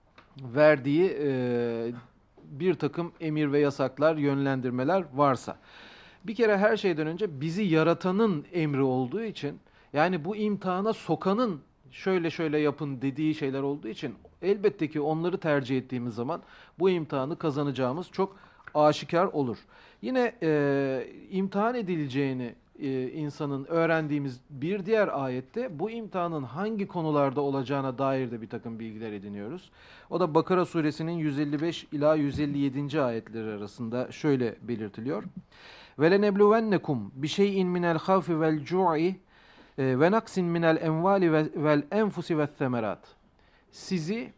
verdiği e, bir takım emir ve yasaklar, yönlendirmeler varsa. Bir kere her şeyden önce bizi yaratanın emri olduğu için, yani bu imtihana sokanın şöyle şöyle yapın dediği şeyler olduğu için elbette ki onları tercih ettiğimiz zaman bu imtihanı kazanacağımız çok aşikar olur. Yine e, imtihan edileceğini e, insanın öğrendiğimiz bir diğer ayette bu imtihanın hangi konularda olacağına dair de bir takım bilgiler ediniyoruz. O da Bakara suresinin yüz elli beş ila yüz elli yedinci ayetleri arasında şöyle belirtiliyor. وَلَنَبْلُوَنَّكُمْ بِشَيْءٍ مِنَ الْخَوْفِ وَالْجُوعِ ve naksin minel envali vel enfusi ve semerat. Sizi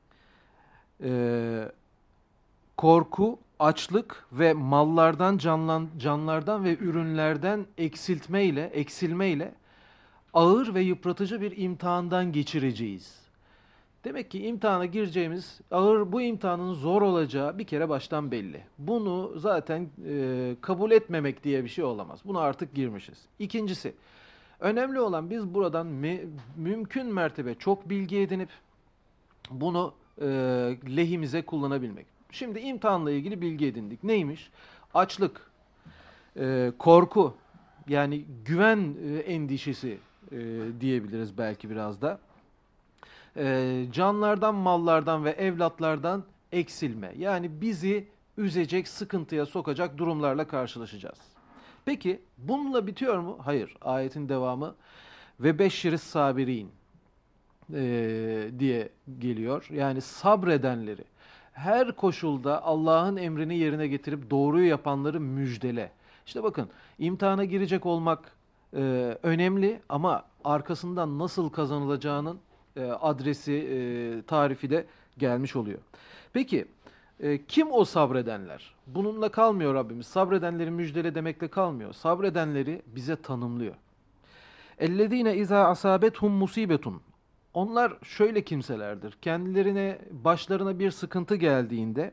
e, korku, açlık ve mallardan, canlan, canlardan ve ürünlerden eksiltmeyle, eksilmeyle ağır ve yıpratıcı bir imtihandan geçireceğiz. Demek ki imtihana gireceğimiz, ağır, bu imtihanın zor olacağı bir kere baştan belli. Bunu zaten e, kabul etmemek diye bir şey olamaz. Buna artık girmişiz. İkincisi, önemli olan biz buradan me, mümkün mertebe çok bilgi edinip bunu e, lehimize kullanabilmek. Şimdi imtihanla ilgili bilgi edindik. Neymiş? Açlık, e, korku, yani güven e, endişesi e, diyebiliriz belki biraz da. e, canlardan, mallardan ve evlatlardan eksilme. Yani bizi üzecek, sıkıntıya sokacak durumlarla karşılaşacağız. Peki bununla bitiyor mu? Hayır. Ayetin devamı ve beşşiris sabirin e, diye geliyor. Yani sabredenleri, her koşulda Allah'ın emrini yerine getirip doğruyu yapanları müjdele. İşte bakın, imtihana girecek olmak e, önemli ama arkasından nasıl kazanılacağının e, adresi, e, tarifi de gelmiş oluyor. Peki e, kim o sabredenler? Bununla kalmıyor Rabbimiz. Sabredenleri müjdele demekle kalmıyor. Sabredenleri bize tanımlıyor. اَلَّذ۪ينَ اِذَا asabethum musibetun. Onlar şöyle kimselerdir. Kendilerine, başlarına bir sıkıntı geldiğinde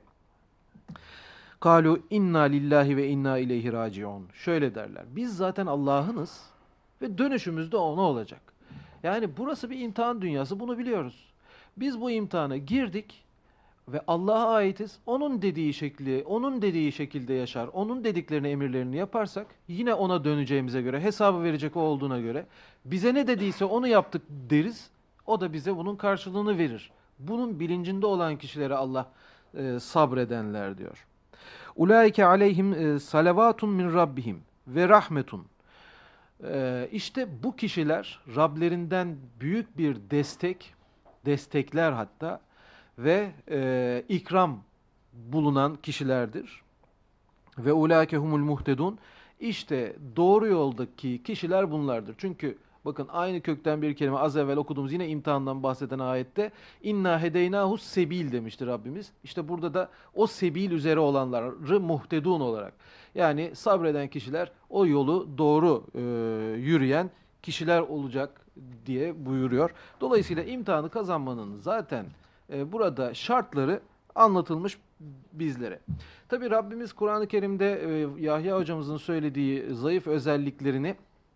kalu inna lillahi ve inna ileyhi raciun. Şöyle derler. Biz zaten Allah'ınız ve dönüşümüz de ona olacak. Yani burası bir imtihan dünyası, bunu biliyoruz. Biz bu imtihana girdik ve Allah'a aitiz. Onun dediği şekli, onun dediği şekilde yaşar. Onun dediklerini, emirlerini yaparsak yine ona döneceğimize göre, hesabı verecek o olduğuna göre bize ne dediyse onu yaptık deriz. O da bize bunun karşılığını verir. Bunun bilincinde olan kişilere Allah e, sabredenler diyor. Ulaike aleyhim e, salavatun min rabbihim ve rahmetun. E, işte bu kişiler Rablerinden büyük bir destek, destekler hatta ve e, ikram bulunan kişilerdir. Ve ulaike humul muhtedun. İşte doğru yoldaki kişiler bunlardır. Çünkü bakın, aynı kökten bir kelime az evvel okuduğumuz yine imtihandan bahseden ayette inna hedeynahu sebil demiştir Rabbimiz. İşte burada da o sebil üzere olanları muhtedun olarak, yani sabreden kişiler, o yolu doğru e, yürüyen kişiler olacak diye buyuruyor. Dolayısıyla imtihanı kazanmanın zaten e, burada şartları anlatılmış bizlere. Tabi Rabbimiz Kur'an-ı Kerim'de e, Yahya hocamızın söylediği zayıf özelliklerini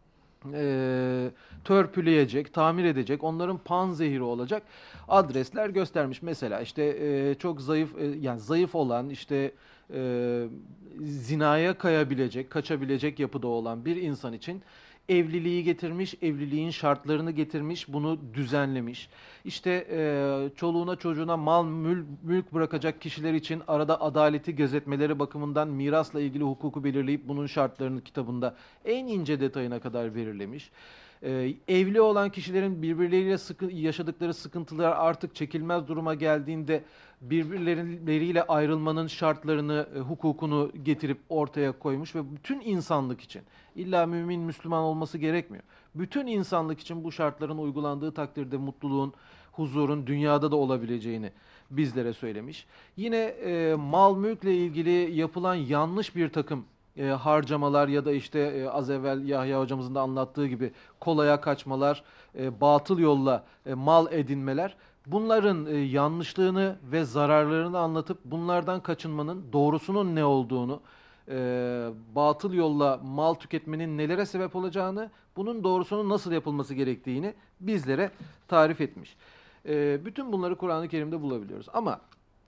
e, törpüleyecek, tamir edecek, onların panzehiri olacak adresler göstermiş. Mesela işte e, çok zayıf, e, yani zayıf olan, işte e, zinaya kayabilecek, kaçabilecek yapıda olan bir insan için evliliği getirmiş, evliliğin şartlarını getirmiş, bunu düzenlemiş. İşte e, çoluğuna çocuğuna mal, mülk, mülk bırakacak kişiler için arada adaleti gözetmeleri bakımından mirasla ilgili hukuku belirleyip bunun şartlarını kitabında en ince detayına kadar belirlemiş. Ee, evli olan kişilerin birbirleriyle sıkı, yaşadıkları sıkıntılar artık çekilmez duruma geldiğinde birbirleriyle ayrılmanın şartlarını, e, hukukunu getirip ortaya koymuş ve bütün insanlık için, illa mümin, Müslüman olması gerekmiyor. Bütün insanlık için bu şartların uygulandığı takdirde mutluluğun, huzurun dünyada da olabileceğini bizlere söylemiş. Yine e, mal mülkle ilgili yapılan yanlış bir takım E, harcamalar ya da işte e, az evvel Yahya hocamızın da anlattığı gibi kolaya kaçmalar, e, batıl yolla e, mal edinmeler, bunların e, yanlışlığını ve zararlarını anlatıp bunlardan kaçınmanın doğrusunun ne olduğunu, e, batıl yolla mal tüketmenin nelere sebep olacağını, bunun doğrusunun nasıl yapılması gerektiğini bizlere tarif etmiş. E, bütün bunları Kur'an-ı Kerim'de bulabiliyoruz. Ama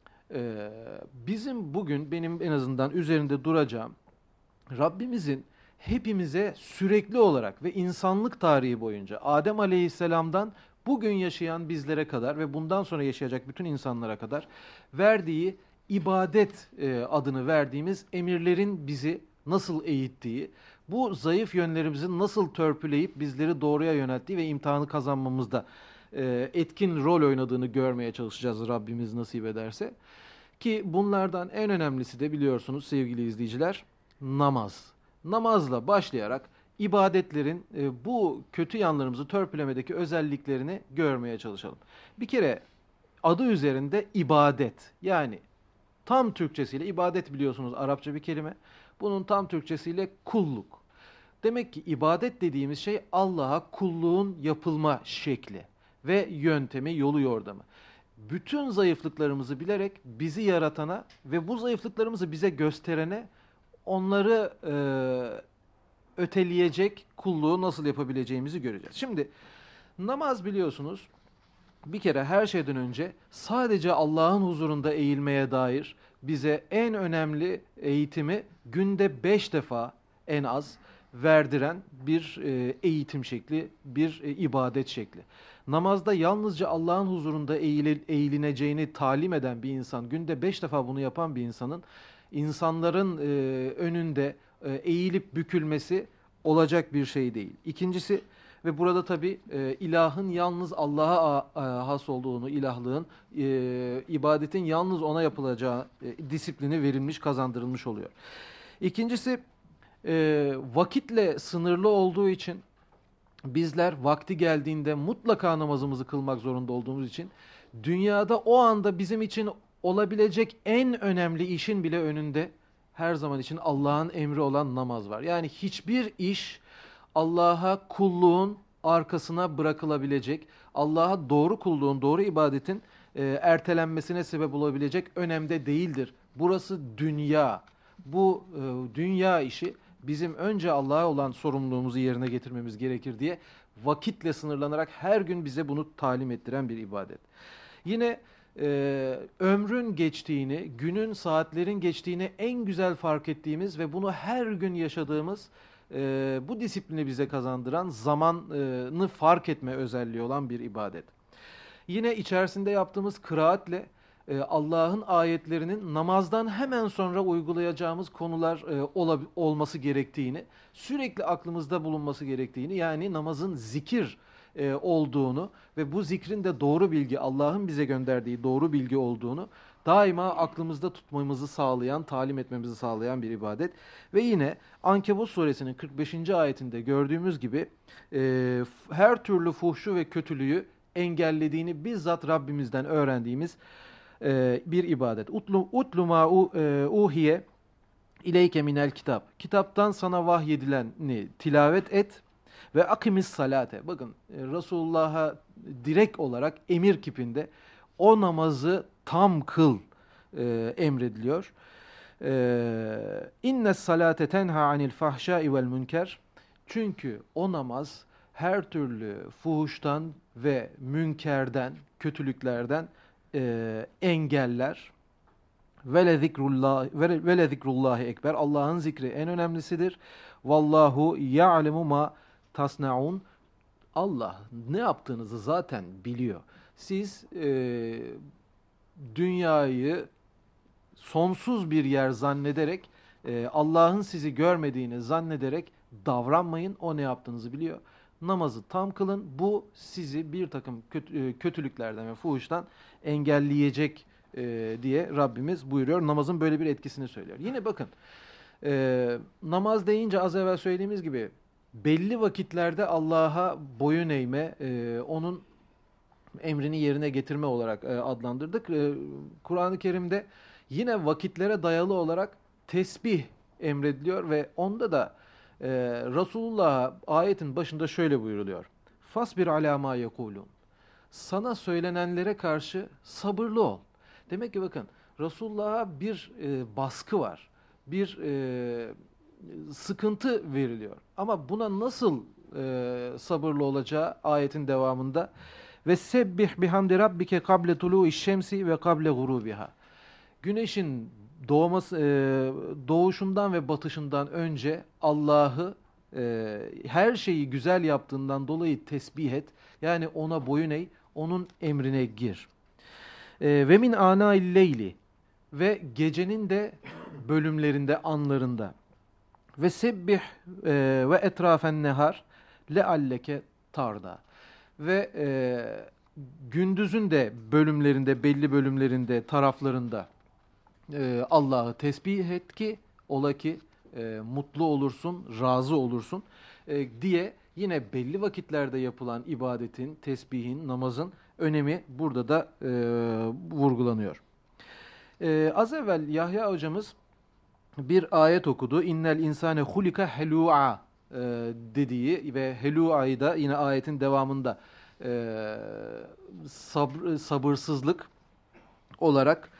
e, bizim bugün, benim en azından üzerinde duracağım, Rabbimizin hepimize sürekli olarak ve insanlık tarihi boyunca Adem Aleyhisselam'dan bugün yaşayan bizlere kadar ve bundan sonra yaşayacak bütün insanlara kadar verdiği ibadet e, adını verdiğimiz emirlerin bizi nasıl eğittiği, bu zayıf yönlerimizi nasıl törpüleyip bizleri doğruya yönelttiği ve imtihanı kazanmamızda e, etkin rol oynadığını görmeye çalışacağız Rabbimiz nasip ederse. Ki bunlardan en önemlisi de biliyorsunuz sevgili izleyiciler, namaz. Namazla başlayarak ibadetlerin e, bu kötü yanlarımızı törpülemedeki özelliklerini görmeye çalışalım. Bir kere adı üzerinde ibadet, yani tam Türkçesiyle ibadet, biliyorsunuz Arapça bir kelime. Bunun tam Türkçesiyle kulluk. Demek ki ibadet dediğimiz şey Allah'a kulluğun yapılma şekli ve yöntemi, yolu, yordamı. Bütün zayıflıklarımızı bilerek bizi yaratana ve bu zayıflıklarımızı bize gösterene, onları e, öteleyecek kulluğu nasıl yapabileceğimizi göreceğiz. Şimdi namaz, biliyorsunuz, bir kere her şeyden önce sadece Allah'ın huzurunda eğilmeye dair bize en önemli eğitimi günde beş defa en az verdiren bir e, eğitim şekli, bir e, ibadet şekli. Namazda yalnızca Allah'ın huzurunda eğil, eğilineceğini talim eden bir insan, günde beş defa bunu yapan bir insanın, insanların e, önünde e, eğilip bükülmesi olacak bir şey değil. İkincisi, ve burada tabii e, ilahın yalnız Allah'a a- a- has olduğunu, ilahlığın, e, ibadetin yalnız ona yapılacağı e, disiplini verilmiş, kazandırılmış oluyor. İkincisi, e, vakitle sınırlı olduğu için bizler vakti geldiğinde mutlaka namazımızı kılmak zorunda olduğumuz için dünyada o anda bizim için olabilecek en önemli işin bile önünde her zaman için Allah'ın emri olan namaz var. Yani hiçbir iş Allah'a kulluğun arkasına bırakılabilecek, Allah'a doğru kulluğun, doğru ibadetin e, ertelenmesine sebep olabilecek önemde değildir. Burası dünya. Bu e, dünya işi bizim önce Allah'a olan sorumluluğumuzu yerine getirmemiz gerekir diye vakitle sınırlanarak her gün bize bunu talim ettiren bir ibadet. Yine e, ömrün geçtiğini, günün, saatlerin geçtiğini en güzel fark ettiğimiz ve bunu her gün yaşadığımız, e, bu disiplini bize kazandıran, zamanı fark etme özelliği olan bir ibadet. Yine içerisinde yaptığımız kıraatle e, Allah'ın ayetlerinin namazdan hemen sonra uygulayacağımız konular e, olab- olması gerektiğini, sürekli aklımızda bulunması gerektiğini, yani namazın zikir e, olduğunu ve bu zikrin de doğru bilgi, Allah'ın bize gönderdiği doğru bilgi olduğunu daima aklımızda tutmamızı sağlayan, talim etmemizi sağlayan bir ibadet. Ve yine Ankebut suresinin kırk beşinci ayetinde gördüğümüz gibi e, her türlü fuhşu ve kötülüğü engellediğini bizzat Rabbimizden öğrendiğimiz e, bir ibadet. Utlu, utlu ma u, e, uhiye ileyke minel kitap. Kitaptan sana vahyedileni tilavet et ve akimis salate. Bakın e, Resulullah'a direkt olarak emir kipinde o namazı tam kıl e, emrediliyor. E, İnne salate tenha anil fahşai vel münker. Çünkü o namaz her türlü fuhuştan ve münkerden, kötülüklerden e, engeller. Vele zikrullah vele zikrullahi ekber. Allah'ın zikri en önemlisidir. Vallahu ya'lemu ma tasnaun. Allah ne yaptığınızı zaten biliyor. Siz e, dünyayı sonsuz bir yer zannederek, e, Allah'ın sizi görmediğini zannederek davranmayın. O ne yaptığınızı biliyor. Namazı tam kılın. Bu sizi bir takım kötü, kötülüklerden ve fuhuştan engelleyecek e, diye Rabbimiz buyuruyor. Namazın böyle bir etkisini söylüyor. Yine bakın, e, namaz deyince az evvel söylediğimiz gibi belli vakitlerde Allah'a boyun eğme, e, onun emrini yerine getirme olarak e, adlandırdık. E, Kur'an-ı Kerim'de yine vakitlere dayalı olarak tesbih emrediliyor ve onda da e, Resulullah'a ayetin başında şöyle buyuruluyor. Fasbir alâ mâ yekûlûn. Sana söylenenlere karşı sabırlı ol. Demek ki bakın, Resulullah'a bir e, baskı var. Bir e, sıkıntı veriliyor. Ama buna nasıl e, sabırlı olacağı ayetin devamında ve sebbih bihamdi rabbike kable tulu'i şemsi ve kable gurubiha. Güneşin doğması, e, doğuşundan ve batışından önce Allah'ı e, her şeyi güzel yaptığından dolayı tesbih et. Yani ona boyun eğ, onun emrine gir. E, ve min ana'il leyli, ve gecenin de bölümlerinde, anlarında. Ve sebbih e, ve etrafen nehar lealleke tarda. Ve e, gündüzün de bölümlerinde, belli bölümlerinde, taraflarında e, Allah'ı tesbih et ki ola ki e, mutlu olursun, razı olursun e, diye yine belli vakitlerde yapılan ibadetin, tesbihin, namazın önemi burada da e, vurgulanıyor. E, az evvel Yahya hocamız bir ayet okudu. İnnel insane hulika helu'a e, dediği ve helu'a'yı da yine ayetin devamında e, sabr, sabırsızlık olarak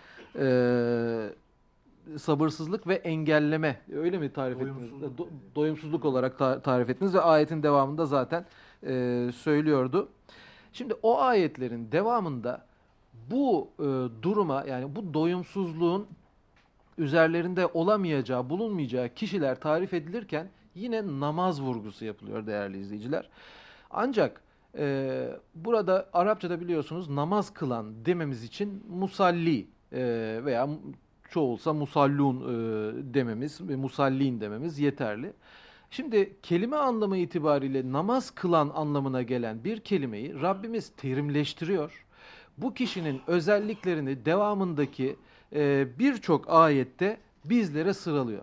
e, sabırsızlık ve engelleme, öyle mi tarif ettiniz? Do, doyumsuzluk olarak ta, tarif ettiniz ve ayetin devamında zaten e, söylüyordu. Şimdi o ayetlerin devamında bu e, duruma, yani bu doyumsuzluğun üzerlerinde olamayacağı, bulunmayacağı kişiler tarif edilirken yine namaz vurgusu yapılıyor değerli izleyiciler. Ancak e, burada Arapçada biliyorsunuz namaz kılan dememiz için musalli e, veya çoğulsa musallun e, dememiz ve musallin dememiz yeterli. Şimdi kelime anlamı itibariyle namaz kılan anlamına gelen bir kelimeyi Rabbimiz terimleştiriyor. Bu kişinin özelliklerini devamındaki e, birçok ayette bizlere sıralıyor.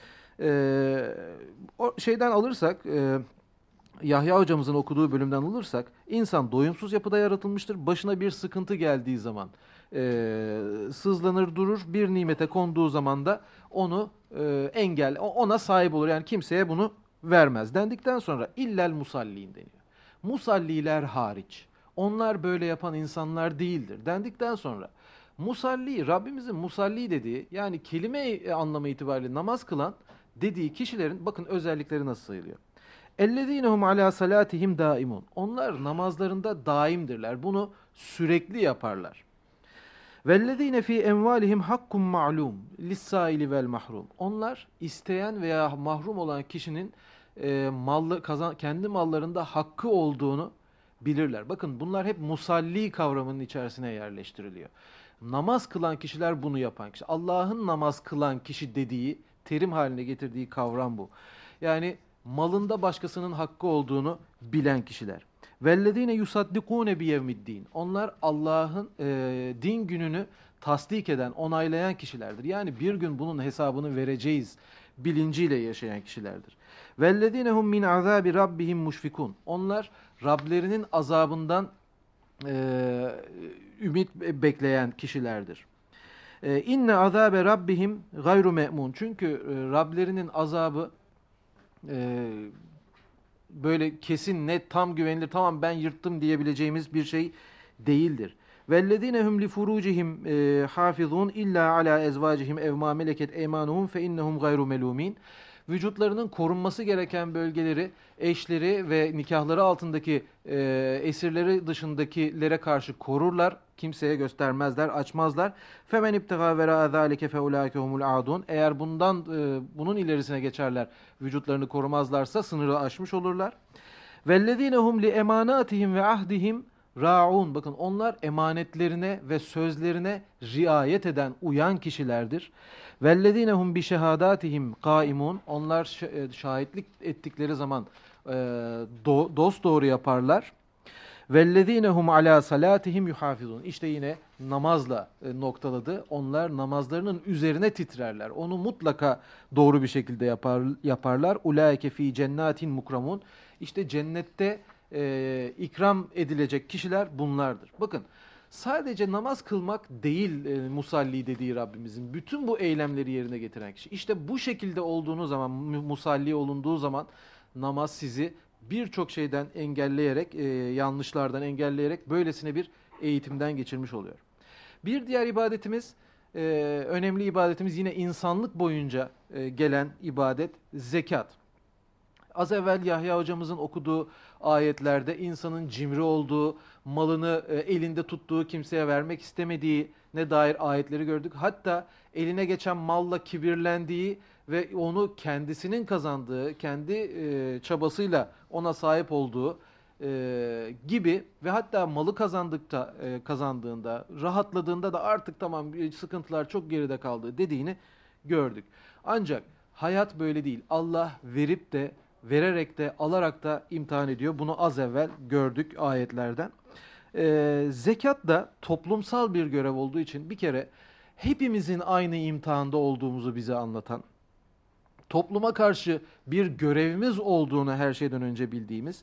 E, o şeyden alırsak, e, Yahya hocamızın okuduğu bölümden alırsak, insan doyumsuz yapıda yaratılmıştır. Başına bir sıkıntı geldiği zaman e, sızlanır durur. Bir nimete konduğu zaman da onu e, engel, ona sahip olur. Yani kimseye bunu vermez dendikten sonra illel musallin deniyor. Musalliler hariç. Onlar böyle yapan insanlar değildir dendikten sonra musalli, Rabbimizin musalli dediği, yani kelime anlamı itibariyle namaz kılan dediği kişilerin bakın özellikleri nasıl sayılıyor. Ellezinehum ala salatihim daimun. Onlar namazlarında daimdirler. Bunu sürekli yaparlar. Vellezine fi envalihim hakkun ma'lum lis-saili vel mahrum. Onlar isteyen veya mahrum olan kişinin e, mallı kazan kendi mallarında hakkı olduğunu bilirler. Bakın bunlar hep musalli kavramının içerisine yerleştiriliyor. Namaz kılan kişiler bunu yapan kişi. Allah'ın namaz kılan kişi dediği, terim haline getirdiği kavram bu. Yani malında başkasının hakkı olduğunu bilen kişiler. Vellezine yusaddikune biyevmiddin. Onlar Allah'ın e, din gününü tasdik eden, onaylayan kişilerdir. Yani bir gün bunun hesabını vereceğiz bilinciyle yaşayan kişilerdir. Vellezine hum min azabi rabbihim muşfikun. Onlar Rablerinin azabından e, ümit bekleyen kişilerdir. E, İnne azabe rabbihim gayru me'mun. Çünkü e, Rablerinin azabı e, böyle kesin, net, tam güvenilir, tamam ben yırttım diyebileceğimiz bir şey değildir. وَالَّذ۪ينَ هُمْ لِفُرُوجِهِمْ حَافِظُونَ اِلَّا عَلَى اَزْوَاجِهِمْ اَوْمَا مَلَكَتْ اَيْمَانُهُمْ فَاِنَّهُمْ غَيْرُ مَلُومِينَ. Vücutlarının korunması gereken bölgeleri, eşleri ve nikahları altındaki e, esirleri dışındakilere karşı korurlar. Kimseye göstermezler, açmazlar. فَمَنْ اِبْتَغَى وَرَاءَ ذَٰلِكَ فَاُولَٰئِكَ هُمُ الْعَادُونَ. Eğer bundan e, bunun ilerisine geçerler, vücutlarını korumazlarsa sınırı aşmış olurlar. وَالَّذ۪ينَ هُمْ لِاَمَانَاتِهِمْ وَعَهْدِهِمْ ra'un. Bakın onlar emanetlerine ve sözlerine riayet eden, uyan kişilerdir. Vellezine hum bi şehadatihim kaimun. Onlar şahitlik ettikleri zaman e, do, dost doğru yaparlar. Vellezine hum ala salatihim yuhafizun. İşte yine namazla e, noktaladı. Onlar namazlarının üzerine titrerler. Onu mutlaka doğru bir şekilde yapar, yaparlar. Ulaike fi cennetin mukramun. İşte cennette e, ikram edilecek kişiler bunlardır. Bakın sadece namaz kılmak değil e, musalli dediği Rabbimizin. Bütün bu eylemleri yerine getiren kişi. İşte bu şekilde olduğunuz zaman, musalli olunduğu zaman namaz sizi birçok şeyden engelleyerek, e, yanlışlardan engelleyerek böylesine bir eğitimden geçirmiş oluyor. Bir diğer ibadetimiz, e, önemli ibadetimiz yine insanlık boyunca e, gelen ibadet, zekat. Az evvel Yahya hocamızın okuduğu ayetlerde insanın cimri olduğu, malını e, elinde tuttuğu, kimseye vermek istemediğine dair ayetleri gördük. Hatta eline geçen malla kibirlendiği ve onu kendisinin kazandığı, kendi e, çabasıyla ona sahip olduğu e, gibi ve hatta malı kazandıkta e, kazandığında, rahatladığında da artık tamam sıkıntılar çok geride kaldı dediğini gördük. Ancak hayat böyle değil. Allah verip de, vererek de, alarak da imtihan ediyor. Bunu az evvel gördük ayetlerden. Ee, zekat da toplumsal bir görev olduğu için bir kere hepimizin aynı imtihanda olduğumuzu bize anlatan, topluma karşı bir görevimiz olduğunu her şeyden önce bildiğimiz,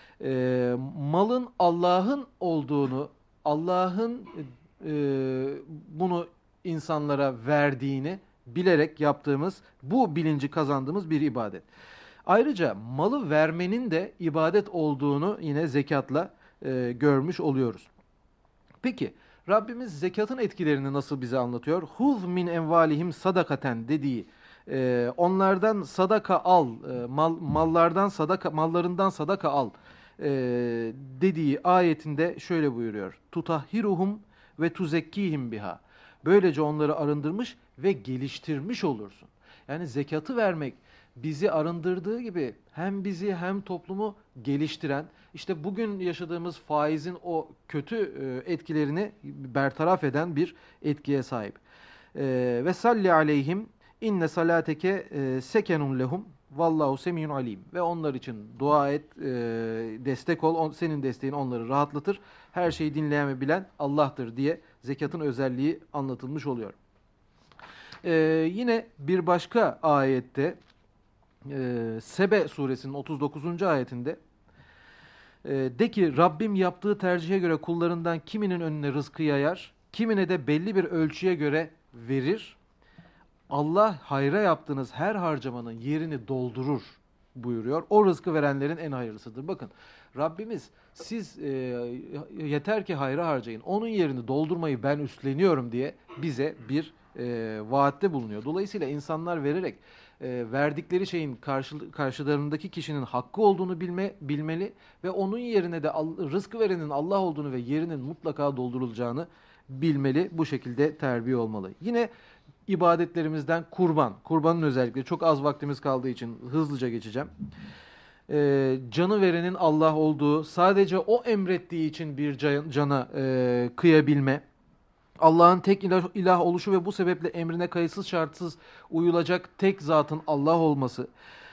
e, malın Allah'ın olduğunu, Allah'ın e, bunu insanlara verdiğini bilerek yaptığımız, bu bilinci kazandığımız bir ibadet. Ayrıca malı vermenin de ibadet olduğunu yine zekatla e, görmüş oluyoruz. Peki Rabbimiz zekatın etkilerini nasıl bize anlatıyor? Huz min envalihim sadakaten dediği, e, onlardan sadaka al, e, mal, mallardan sadaka, mallarından sadaka al e, dediği ayetinde şöyle buyuruyor. Tutahhiruhum ve tuzekkihim biha. Böylece onları arındırmış ve geliştirmiş olursun. Yani zekatı vermek bizi arındırdığı gibi hem bizi hem toplumu geliştiren, işte bugün yaşadığımız faizin o kötü e, etkilerini bertaraf eden bir etkiye sahip. E, ve salli aleyhim inne salateke e, sekenun lehum vallahu semiyun alim. Ve onlar için dua et, e, destek ol, on, senin desteğin onları rahatlatır. Her şeyi dinleyen ve bilen Allah'tır diye zekatın özelliği anlatılmış oluyor. E, yine bir başka ayette, e, Sebe suresinin otuz dokuzuncu ayetinde, e, de ki Rabbim yaptığı tercihe göre kullarından kiminin önüne rızkı yayar, kimine de belli bir ölçüye göre verir. Allah hayra yaptığınız her harcamanın yerini doldurur buyuruyor. O rızkı verenlerin en hayırlısıdır. Bakın Rabbimiz siz e, yeter ki hayra harcayın, onun yerini doldurmayı ben üstleniyorum diye bize bir e, vaatte bulunuyor. Dolayısıyla insanlar vererek e, verdikleri şeyin karşı, karşılarındaki kişinin hakkı olduğunu bilme, bilmeli ve onun yerine de al, rızkı verenin Allah olduğunu ve yerinin mutlaka doldurulacağını bilmeli. Bu şekilde terbiye olmalı. Yine ibadetlerimizden kurban. Kurbanın özellikle çok az vaktimiz kaldığı için hızlıca geçeceğim. Ee, canı verenin Allah olduğu, sadece o emrettiği için bir can, cana e, kıyabilme, Allah'ın tek ilah, ilah oluşu ve bu sebeple emrine kayıtsız şartsız uyulacak tek zatın Allah olması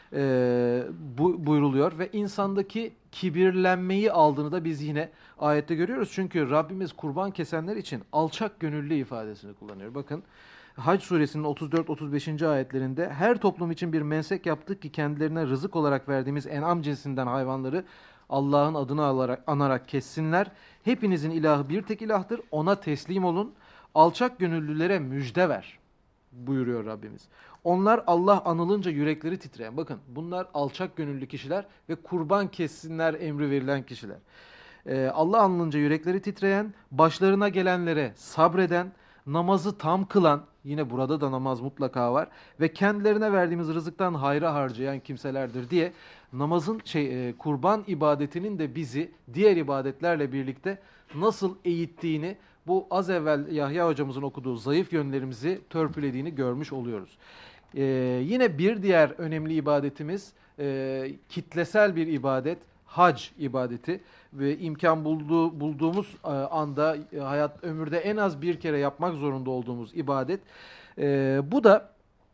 e, bu, buyruluyor. Ve insandaki kibirlenmeyi aldığını da biz yine ayette görüyoruz. Çünkü Rabbimiz kurban kesenler için alçak gönüllü ifadesini kullanıyor. Bakın Hac suresinin otuz dört otuz beşinci ayetlerinde her toplum için bir mensek yaptık ki kendilerine rızık olarak verdiğimiz en'am cinsinden hayvanları Allah'ın adını alarak, anarak kessinler. Hepinizin ilahı bir tek ilahtır. Ona teslim olun. Alçak gönüllülere müjde ver buyuruyor Rabbimiz. Onlar Allah anılınca yürekleri titreyen. Bakın bunlar alçak gönüllü kişiler ve kurban kessinler emri verilen kişiler. Ee, Allah anılınca yürekleri titreyen, başlarına gelenlere sabreden, namazı tam kılan, yine burada da namaz mutlaka var ve kendilerine verdiğimiz rızıktan hayra harcayan kimselerdir diye namazın şey e, kurban ibadetinin de bizi diğer ibadetlerle birlikte nasıl eğittiğini, bu az evvel Yahya hocamızın okuduğu zayıf yönlerimizi törpülediğini görmüş oluyoruz. Ee, yine bir diğer önemli ibadetimiz e, kitlesel bir ibadet, hac ibadeti ve imkan bulduğu, bulduğumuz anda hayat ömürde en az bir kere yapmak zorunda olduğumuz ibadet. Ee, bu da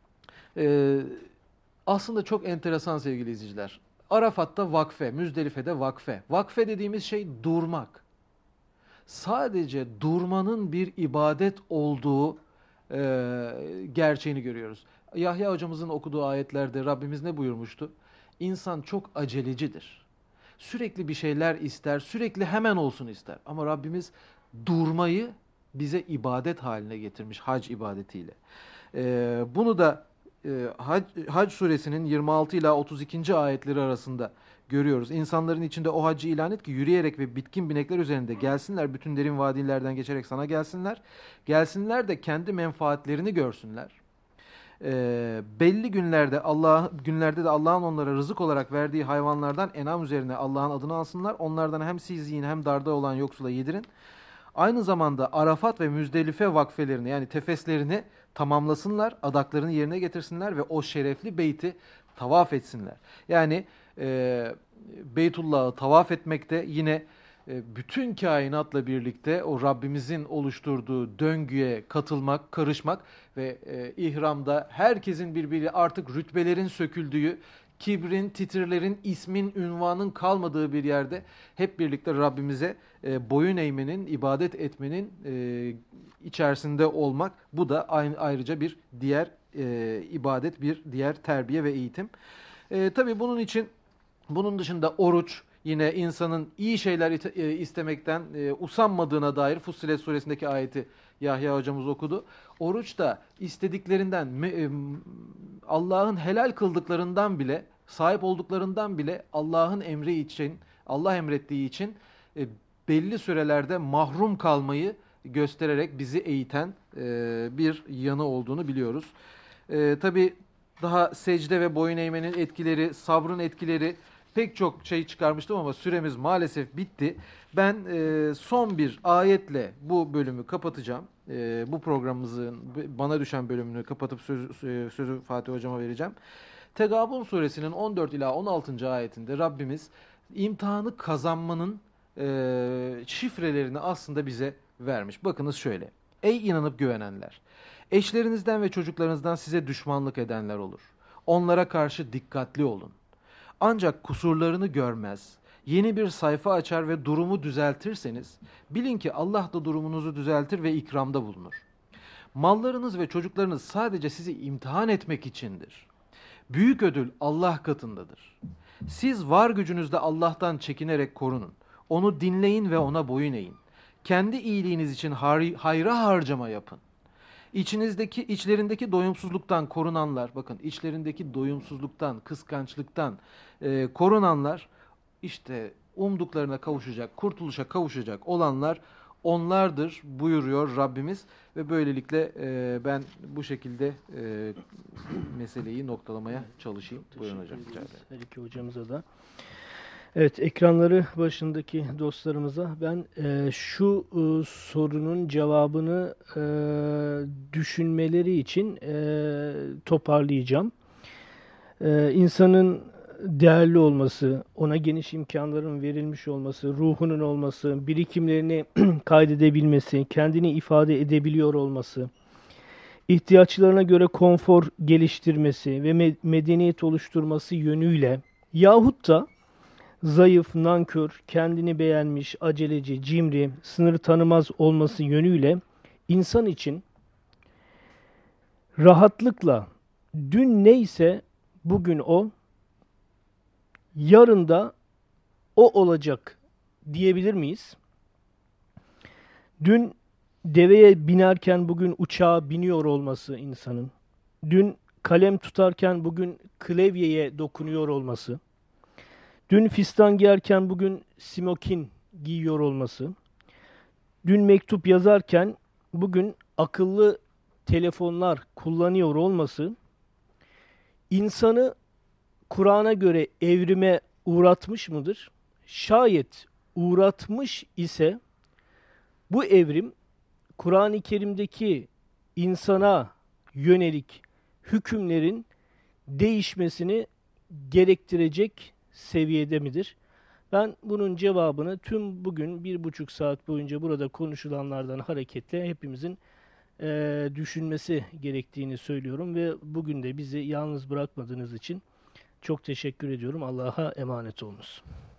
e, aslında çok enteresan sevgili izleyiciler. Arafat'ta vakfe, Müzdelife'de vakfe. Vakfe dediğimiz şey durmak. Sadece durmanın bir ibadet olduğu e, gerçeğini görüyoruz. Yahya hocamızın okuduğu ayetlerde Rabbimiz ne buyurmuştu? İnsan çok acelecidir. Sürekli bir şeyler ister, sürekli hemen olsun ister. Ama Rabbimiz durmayı bize ibadet haline getirmiş hac ibadetiyle. Ee, bunu da e, hac, hac suresinin yirmi altı ila otuz ikinci ayetleri arasında görüyoruz. İnsanların içinde o haccı ilan et ki yürüyerek ve bitkin binekler üzerinde gelsinler. Bütün derin vadilerden geçerek sana gelsinler. Gelsinler de kendi menfaatlerini görsünler. E, belli günlerde Allah günlerde de Allah'ın onlara rızık olarak verdiği hayvanlardan en'am üzerine Allah'ın adını alsınlar. Onlardan hem siz yiyin hem darda olan yoksula yedirin. Aynı zamanda Arafat ve Müzdelife vakfelerini yani tefeslerini tamamlasınlar, adaklarını yerine getirsinler ve o şerefli beyti tavaf etsinler. Yani e, Beytullah'ı tavaf etmekte yine e, bütün kainatla birlikte o Rabbimizin oluşturduğu döngüye katılmak, karışmak ve e, ihramda herkesin birbiri artık rütbelerin söküldüğü, kibrin, titirlerin, ismin, ünvanın kalmadığı bir yerde hep birlikte Rabbimize e, boyun eğmenin, ibadet etmenin e, içerisinde olmak. Bu da aynı, ayrıca bir diğer e, ibadet, bir diğer terbiye ve eğitim. E, tabii bunun için, bunun dışında oruç, yine insanın iyi şeyler istemekten e, usanmadığına dair Fussilet suresindeki ayeti Yahya hocamız okudu. Oruç da istediklerinden, Allah'ın helal kıldıklarından bile, sahip olduklarından bile Allah'ın emri için, Allah emrettiği için e, belli sürelerde mahrum kalmayı göstererek bizi eğiten e, bir yanı olduğunu biliyoruz. E, tabii daha secde ve boyun eğmenin etkileri, sabrın etkileri, pek çok şey çıkarmıştım ama süremiz maalesef bitti. Ben e, son bir ayetle bu bölümü kapatacağım. E, bu programımızın bana düşen bölümünü kapatıp sözü, sözü Fatih Hocam'a vereceğim. Tegabun suresinin on dört ila on altıncı ayetinde Rabbimiz imtihanı kazanmanın e, şifrelerini aslında bize vermiş. Bakınız şöyle. Ey inanıp güvenenler! Eşlerinizden ve çocuklarınızdan size düşmanlık edenler olur. Onlara karşı dikkatli olun. Ancak kusurlarını görmez, yeni bir sayfa açar ve durumu düzeltirseniz, bilin ki Allah da durumunuzu düzeltir ve ikramda bulunur. Mallarınız ve çocuklarınız sadece sizi imtihan etmek içindir. Büyük ödül Allah katındadır. Siz var gücünüzle Allah'tan çekinerek korunun. Onu dinleyin ve ona boyun eğin. Kendi iyiliğiniz için har- hayra harcama yapın. İçinizdeki, içlerindeki doyumsuzluktan korunanlar, bakın içlerindeki doyumsuzluktan, kıskançlıktan e, korunanlar, işte umduklarına kavuşacak, kurtuluşa kavuşacak olanlar onlardır buyuruyor Rabbimiz. Ve böylelikle e, ben bu şekilde e, meseleyi noktalamaya çalışayım. Buyurun hocam. Teşekkür ederiz her iki hocamıza da. Evet, ekranları başındaki dostlarımıza ben e, şu e, sorunun cevabını e, düşünmeleri için e, toparlayacağım. E, insanın değerli olması, ona geniş imkanların verilmiş olması, ruhunun olması, birikimlerini kaydedebilmesi, kendini ifade edebiliyor olması, ihtiyaçlarına göre konfor geliştirmesi ve me- medeniyet oluşturması yönüyle yahut da zayıf, nankör, kendini beğenmiş, aceleci, cimri, sınır tanımaz olması yönüyle insan için rahatlıkla dün neyse bugün o, yarın da o olacak diyebilir miyiz? Dün deveye binerken bugün uçağa biniyor olması insanın, dün kalem tutarken bugün klavyeye dokunuyor olması, dün fistan giyerken bugün smokin giyiyor olması, dün mektup yazarken bugün akıllı telefonlar kullanıyor olması, insanı Kur'an'a göre evrime uğratmış mıdır? Şayet uğratmış ise bu evrim Kur'an-ı Kerim'deki insana yönelik hükümlerin değişmesini gerektirecek seviyede midir? Ben bunun cevabını tüm bugün bir buçuk saat boyunca burada konuşulanlardan hareketle hepimizin eee, düşünmesi gerektiğini söylüyorum ve bugün de bizi yalnız bırakmadığınız için çok teşekkür ediyorum. Allah'a emanet olunuz.